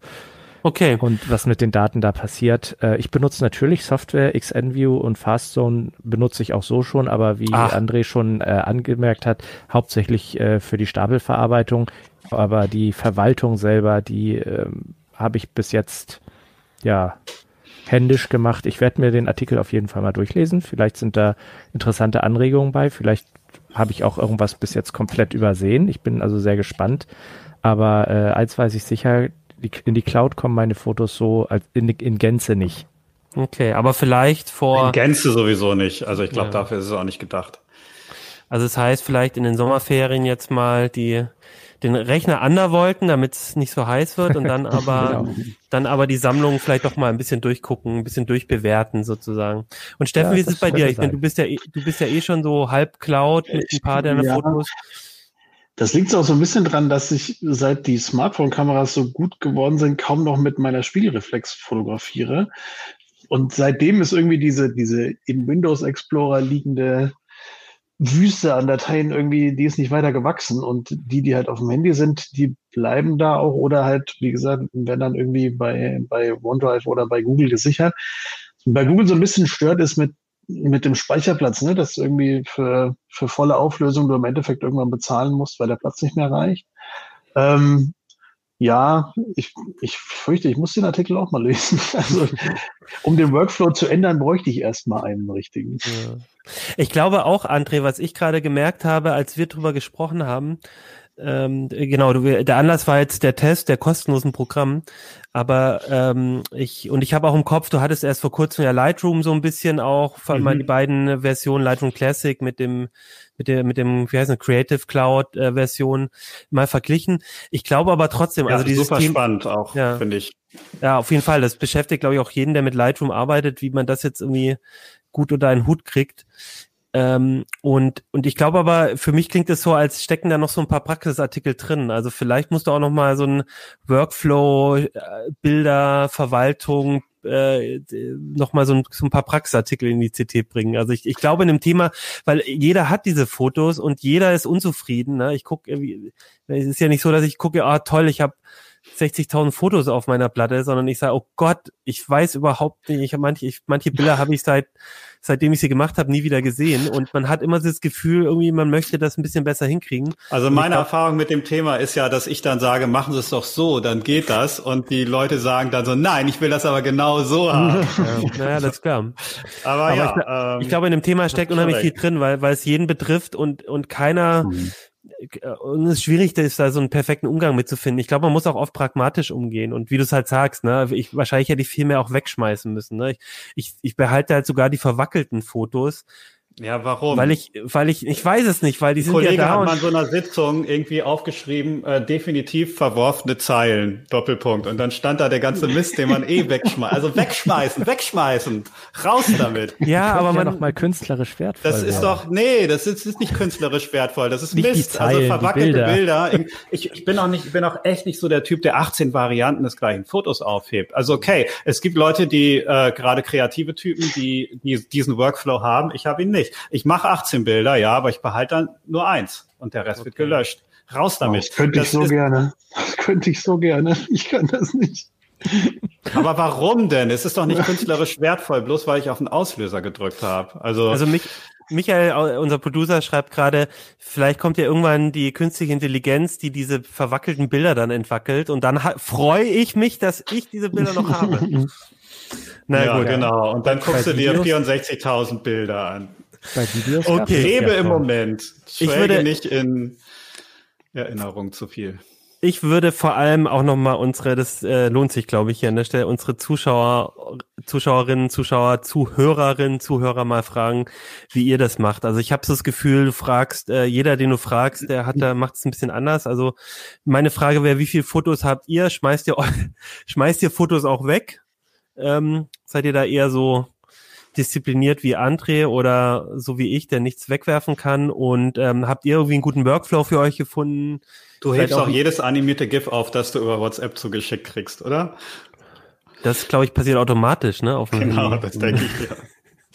okay. Und was mit den Daten da passiert. Äh, ich benutze natürlich Software, X N View und Fastzone benutze ich auch so schon, aber wie Ach. André schon äh, angemerkt hat, hauptsächlich äh, für die Stapelverarbeitung, aber die Verwaltung selber, die äh, habe ich bis jetzt, ja, händisch gemacht. Ich werde mir den Artikel auf jeden Fall mal durchlesen. Vielleicht sind da interessante Anregungen bei. Vielleicht habe ich auch irgendwas bis jetzt komplett übersehen. Ich bin also sehr gespannt. Aber äh, eins weiß ich sicher, die, in die Cloud kommen meine Fotos so als in, in Gänze nicht. Okay, aber vielleicht vor... In Gänze sowieso nicht. Also ich glaube, ja. Dafür ist es auch nicht gedacht. Also das heißt, vielleicht in den Sommerferien jetzt mal die den Rechner undervolten, damit es nicht so heiß wird und dann aber genau. dann aber die Sammlung vielleicht doch mal ein bisschen durchgucken, ein bisschen durchbewerten sozusagen. Und Steffen, ja, wie ist es bei dir? Ich meine, du bist ja du bist ja eh schon so halb Cloud mit ein paar deiner ja. Fotos. Das liegt auch so ein bisschen dran, dass ich, seit die Smartphone-Kameras so gut geworden sind, kaum noch mit meiner Spiegelreflex fotografiere. Und seitdem ist irgendwie diese diese im Windows Explorer liegende Wüste an Dateien irgendwie, die ist nicht weiter gewachsen und die, die halt auf dem Handy sind, die bleiben da auch oder halt, wie gesagt, werden dann irgendwie bei, bei OneDrive oder bei Google gesichert. Und bei Google so ein bisschen stört ist mit, mit dem Speicherplatz, ne, dass irgendwie für, für volle Auflösung du im Endeffekt irgendwann bezahlen musst, weil der Platz nicht mehr reicht. Ähm, Ja, ich, ich fürchte, ich muss den Artikel auch mal lesen. Also, um den Workflow zu ändern, bräuchte ich erstmal einen richtigen. Ja. Ich glaube auch, André, was ich gerade gemerkt habe, als wir drüber gesprochen haben, ähm, genau, du, der Anlass war jetzt der Test der kostenlosen Programme, aber ähm, ich und ich habe auch im Kopf, du hattest erst vor kurzem ja Lightroom so ein bisschen auch, vor allem mhm. mal die beiden Versionen, Lightroom Classic mit dem mit der mit dem wie heißt es, Creative Cloud äh, Version mal verglichen. Ich glaube aber trotzdem, ja, also dieses super Team, spannend auch, ja, finde ich. Ja, auf jeden Fall, das beschäftigt glaube ich auch jeden, der mit Lightroom arbeitet, wie man das jetzt irgendwie gut unter einen Hut kriegt. Ähm, und und ich glaube aber, für mich klingt es so, als stecken da noch so ein paar Praxisartikel drin. Also vielleicht musst du auch noch mal so ein Workflow, äh, Bilder, Verwaltung, äh, noch mal so ein, so ein paar Praxisartikel in die C T bringen. Also ich, ich glaube in dem Thema, weil jeder hat diese Fotos und jeder ist unzufrieden. Ne? Ich gucke, es ist ja nicht so, dass ich gucke, ah toll, ich habe sechzigtausend Fotos auf meiner Platte, sondern ich sage, oh Gott, ich weiß überhaupt nicht, ich habe manche, ich, manche Bilder habe ich seit, seitdem ich sie gemacht habe, nie wieder gesehen und man hat immer das Gefühl, irgendwie man möchte das ein bisschen besser hinkriegen. Also meine glaub, Erfahrung mit dem Thema ist ja, dass ich dann sage, machen Sie es doch so, dann geht das und die Leute sagen dann so, nein, ich will das aber genau so haben. Ja, naja, das ist klar. Aber, aber ja. Ich, ähm, ich glaube, in dem Thema steckt unheimlich viel drin, weil, weil es jeden betrifft und, und keiner, mhm. Und es ist schwierig, da ist da so einen perfekten Umgang mitzufinden. Ich glaube, man muss auch oft pragmatisch umgehen. Und wie du es halt sagst, ne, ich, wahrscheinlich hätte ich viel mehr auch wegschmeißen müssen. Ne? Ich, ich, ich behalte halt sogar die verwackelten Fotos. Ja, warum? Weil ich, weil ich, ich weiß es nicht, weil die sind Kollege ja da. Hat und mal in so einer Sitzung irgendwie aufgeschrieben, äh, definitiv verworfene Zeilen, Doppelpunkt. Und dann stand da der ganze Mist, den man eh wegschmeißt. Also wegschmeißen, wegschmeißen, raus damit. Ja, aber man ja noch mal künstlerisch wertvoll. Das ist doch, nee, das ist, ist nicht künstlerisch wertvoll. Das ist nicht Mist. Zeilen, also verwackelte Bilder. Bilder. Ich, ich bin auch nicht, ich bin auch echt nicht so der Typ, der achtzehn Varianten des gleichen Fotos aufhebt. Also okay, es gibt Leute, die äh, gerade kreative Typen, die, die diesen Workflow haben. Ich habe ihn nicht. Ich mache achtzehn Bilder, ja, aber ich behalte dann nur eins und der Rest okay. wird gelöscht. Raus damit. Das könnte ich das so gerne. Das könnte ich so gerne. Ich kann das nicht. Aber warum denn? Es ist doch nicht künstlerisch wertvoll, bloß weil ich auf den Auslöser gedrückt habe. Also, also mich, Michael, unser Producer, schreibt gerade, vielleicht kommt ja irgendwann die künstliche Intelligenz, die diese verwackelten Bilder dann entwackelt und dann ha- freue ich mich, dass ich diese Bilder noch habe. Na ja, gut, genau. Und dann guckst du dir vierundsechzigtausend Bilder an. Bei Videos okay, lebe im Moment. Ich würde nicht in Erinnerung zu viel. Ich würde vor allem auch nochmal unsere, das äh, lohnt sich, glaube ich, hier an der Stelle, unsere Zuschauer, Zuschauerinnen, Zuschauer, Zuhörerinnen, Zuhörer mal fragen, wie ihr das macht. Also ich habe so das Gefühl, du fragst, äh, jeder, den du fragst, der hat da macht es ein bisschen anders. Also meine Frage wäre, wie viele Fotos habt ihr? Schmeißt ihr schmeißt ihr Fotos auch weg? Ähm, seid ihr da eher so diszipliniert wie André oder so wie ich, der nichts wegwerfen kann? Und ähm, habt ihr irgendwie einen guten Workflow für euch gefunden? Du hebst auch, auch jedes animierte GIF auf, das du über WhatsApp zugeschickt kriegst, oder? Das, glaube ich, passiert automatisch, ne? Auf genau, Handy. Das denke ich, ja.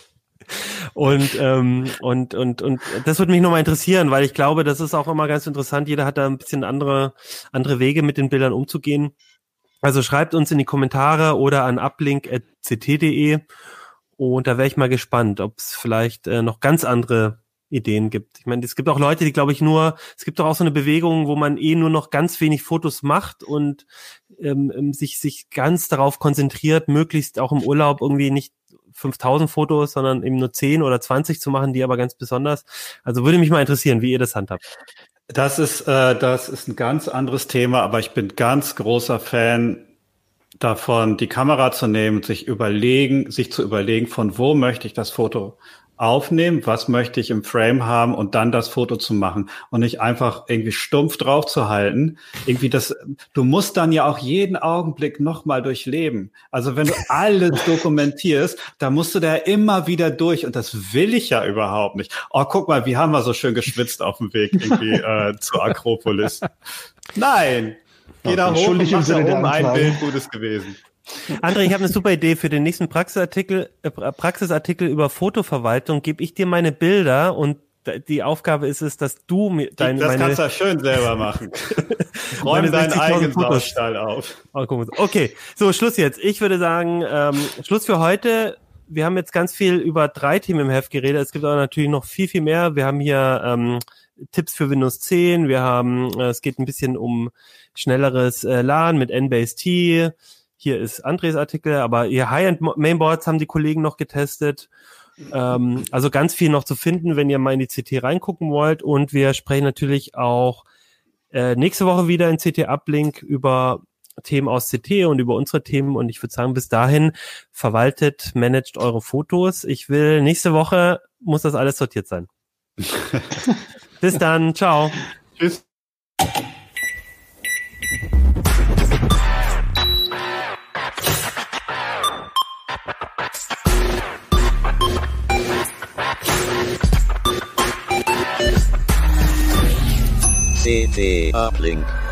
Und, ähm, und, und, und das würde mich nochmal interessieren, weil ich glaube, das ist auch immer ganz interessant. Jeder hat da ein bisschen andere, andere Wege, mit den Bildern umzugehen. Also schreibt uns in die Kommentare oder an uplink at c t punkt d e. Und da wäre ich mal gespannt, ob es vielleicht äh, noch ganz andere Ideen gibt. Ich meine, es gibt auch Leute, die, glaube ich, nur, es gibt doch auch so eine Bewegung, wo man eh nur noch ganz wenig Fotos macht und ähm, sich sich ganz darauf konzentriert, möglichst auch im Urlaub irgendwie nicht fünftausend Fotos, sondern eben nur zehn oder zwanzig zu machen, die aber ganz besonders. Also würde mich mal interessieren, wie ihr das handhabt. Das ist, äh, das ist ein ganz anderes Thema, aber ich bin ganz großer Fan davon, die Kamera zu nehmen, sich überlegen, sich zu überlegen, von wo möchte ich das Foto aufnehmen, was möchte ich im Frame haben und dann das Foto zu machen und nicht einfach irgendwie stumpf drauf zu halten. Irgendwie das, du musst dann ja auch jeden Augenblick nochmal durchleben. Also wenn du alles dokumentierst, da musst du da immer wieder durch und das will ich ja überhaupt nicht. Oh, guck mal, wie haben wir so schön geschwitzt auf dem Weg irgendwie äh, zur Akropolis. Nein! Geh da hoch und mach da oben ein Bild, Gutes gewesen. André, ich habe eine super Idee für den nächsten Praxisartikel, äh, Praxisartikel über Fotoverwaltung. Gebe ich dir meine Bilder und die Aufgabe ist es, dass du mir deine... Das meine, kannst du ja schön selber machen. Räume deinen eigenen Saustall auf. Okay, so Schluss jetzt. Ich würde sagen, ähm, Schluss für heute. Wir haben jetzt ganz viel über drei Themen im Heft geredet. Es gibt aber natürlich noch viel, viel mehr. Wir haben hier ähm, Tipps für Windows zehn. Wir haben, äh, es geht ein bisschen um schnelleres äh, LAN mit N Base T. Hier ist Andres Artikel, aber ihr High-End-Mainboards haben die Kollegen noch getestet. Ähm, also ganz viel noch zu finden, wenn ihr mal in die C T reingucken wollt. Und wir sprechen natürlich auch äh, nächste Woche wieder in C T Uplink über Themen aus C T und über unsere Themen. Und ich würde sagen, bis dahin verwaltet, managt eure Fotos. Ich will, nächste Woche muss das alles sortiert sein. Bis dann, ciao. Tschüss. C T Uplink.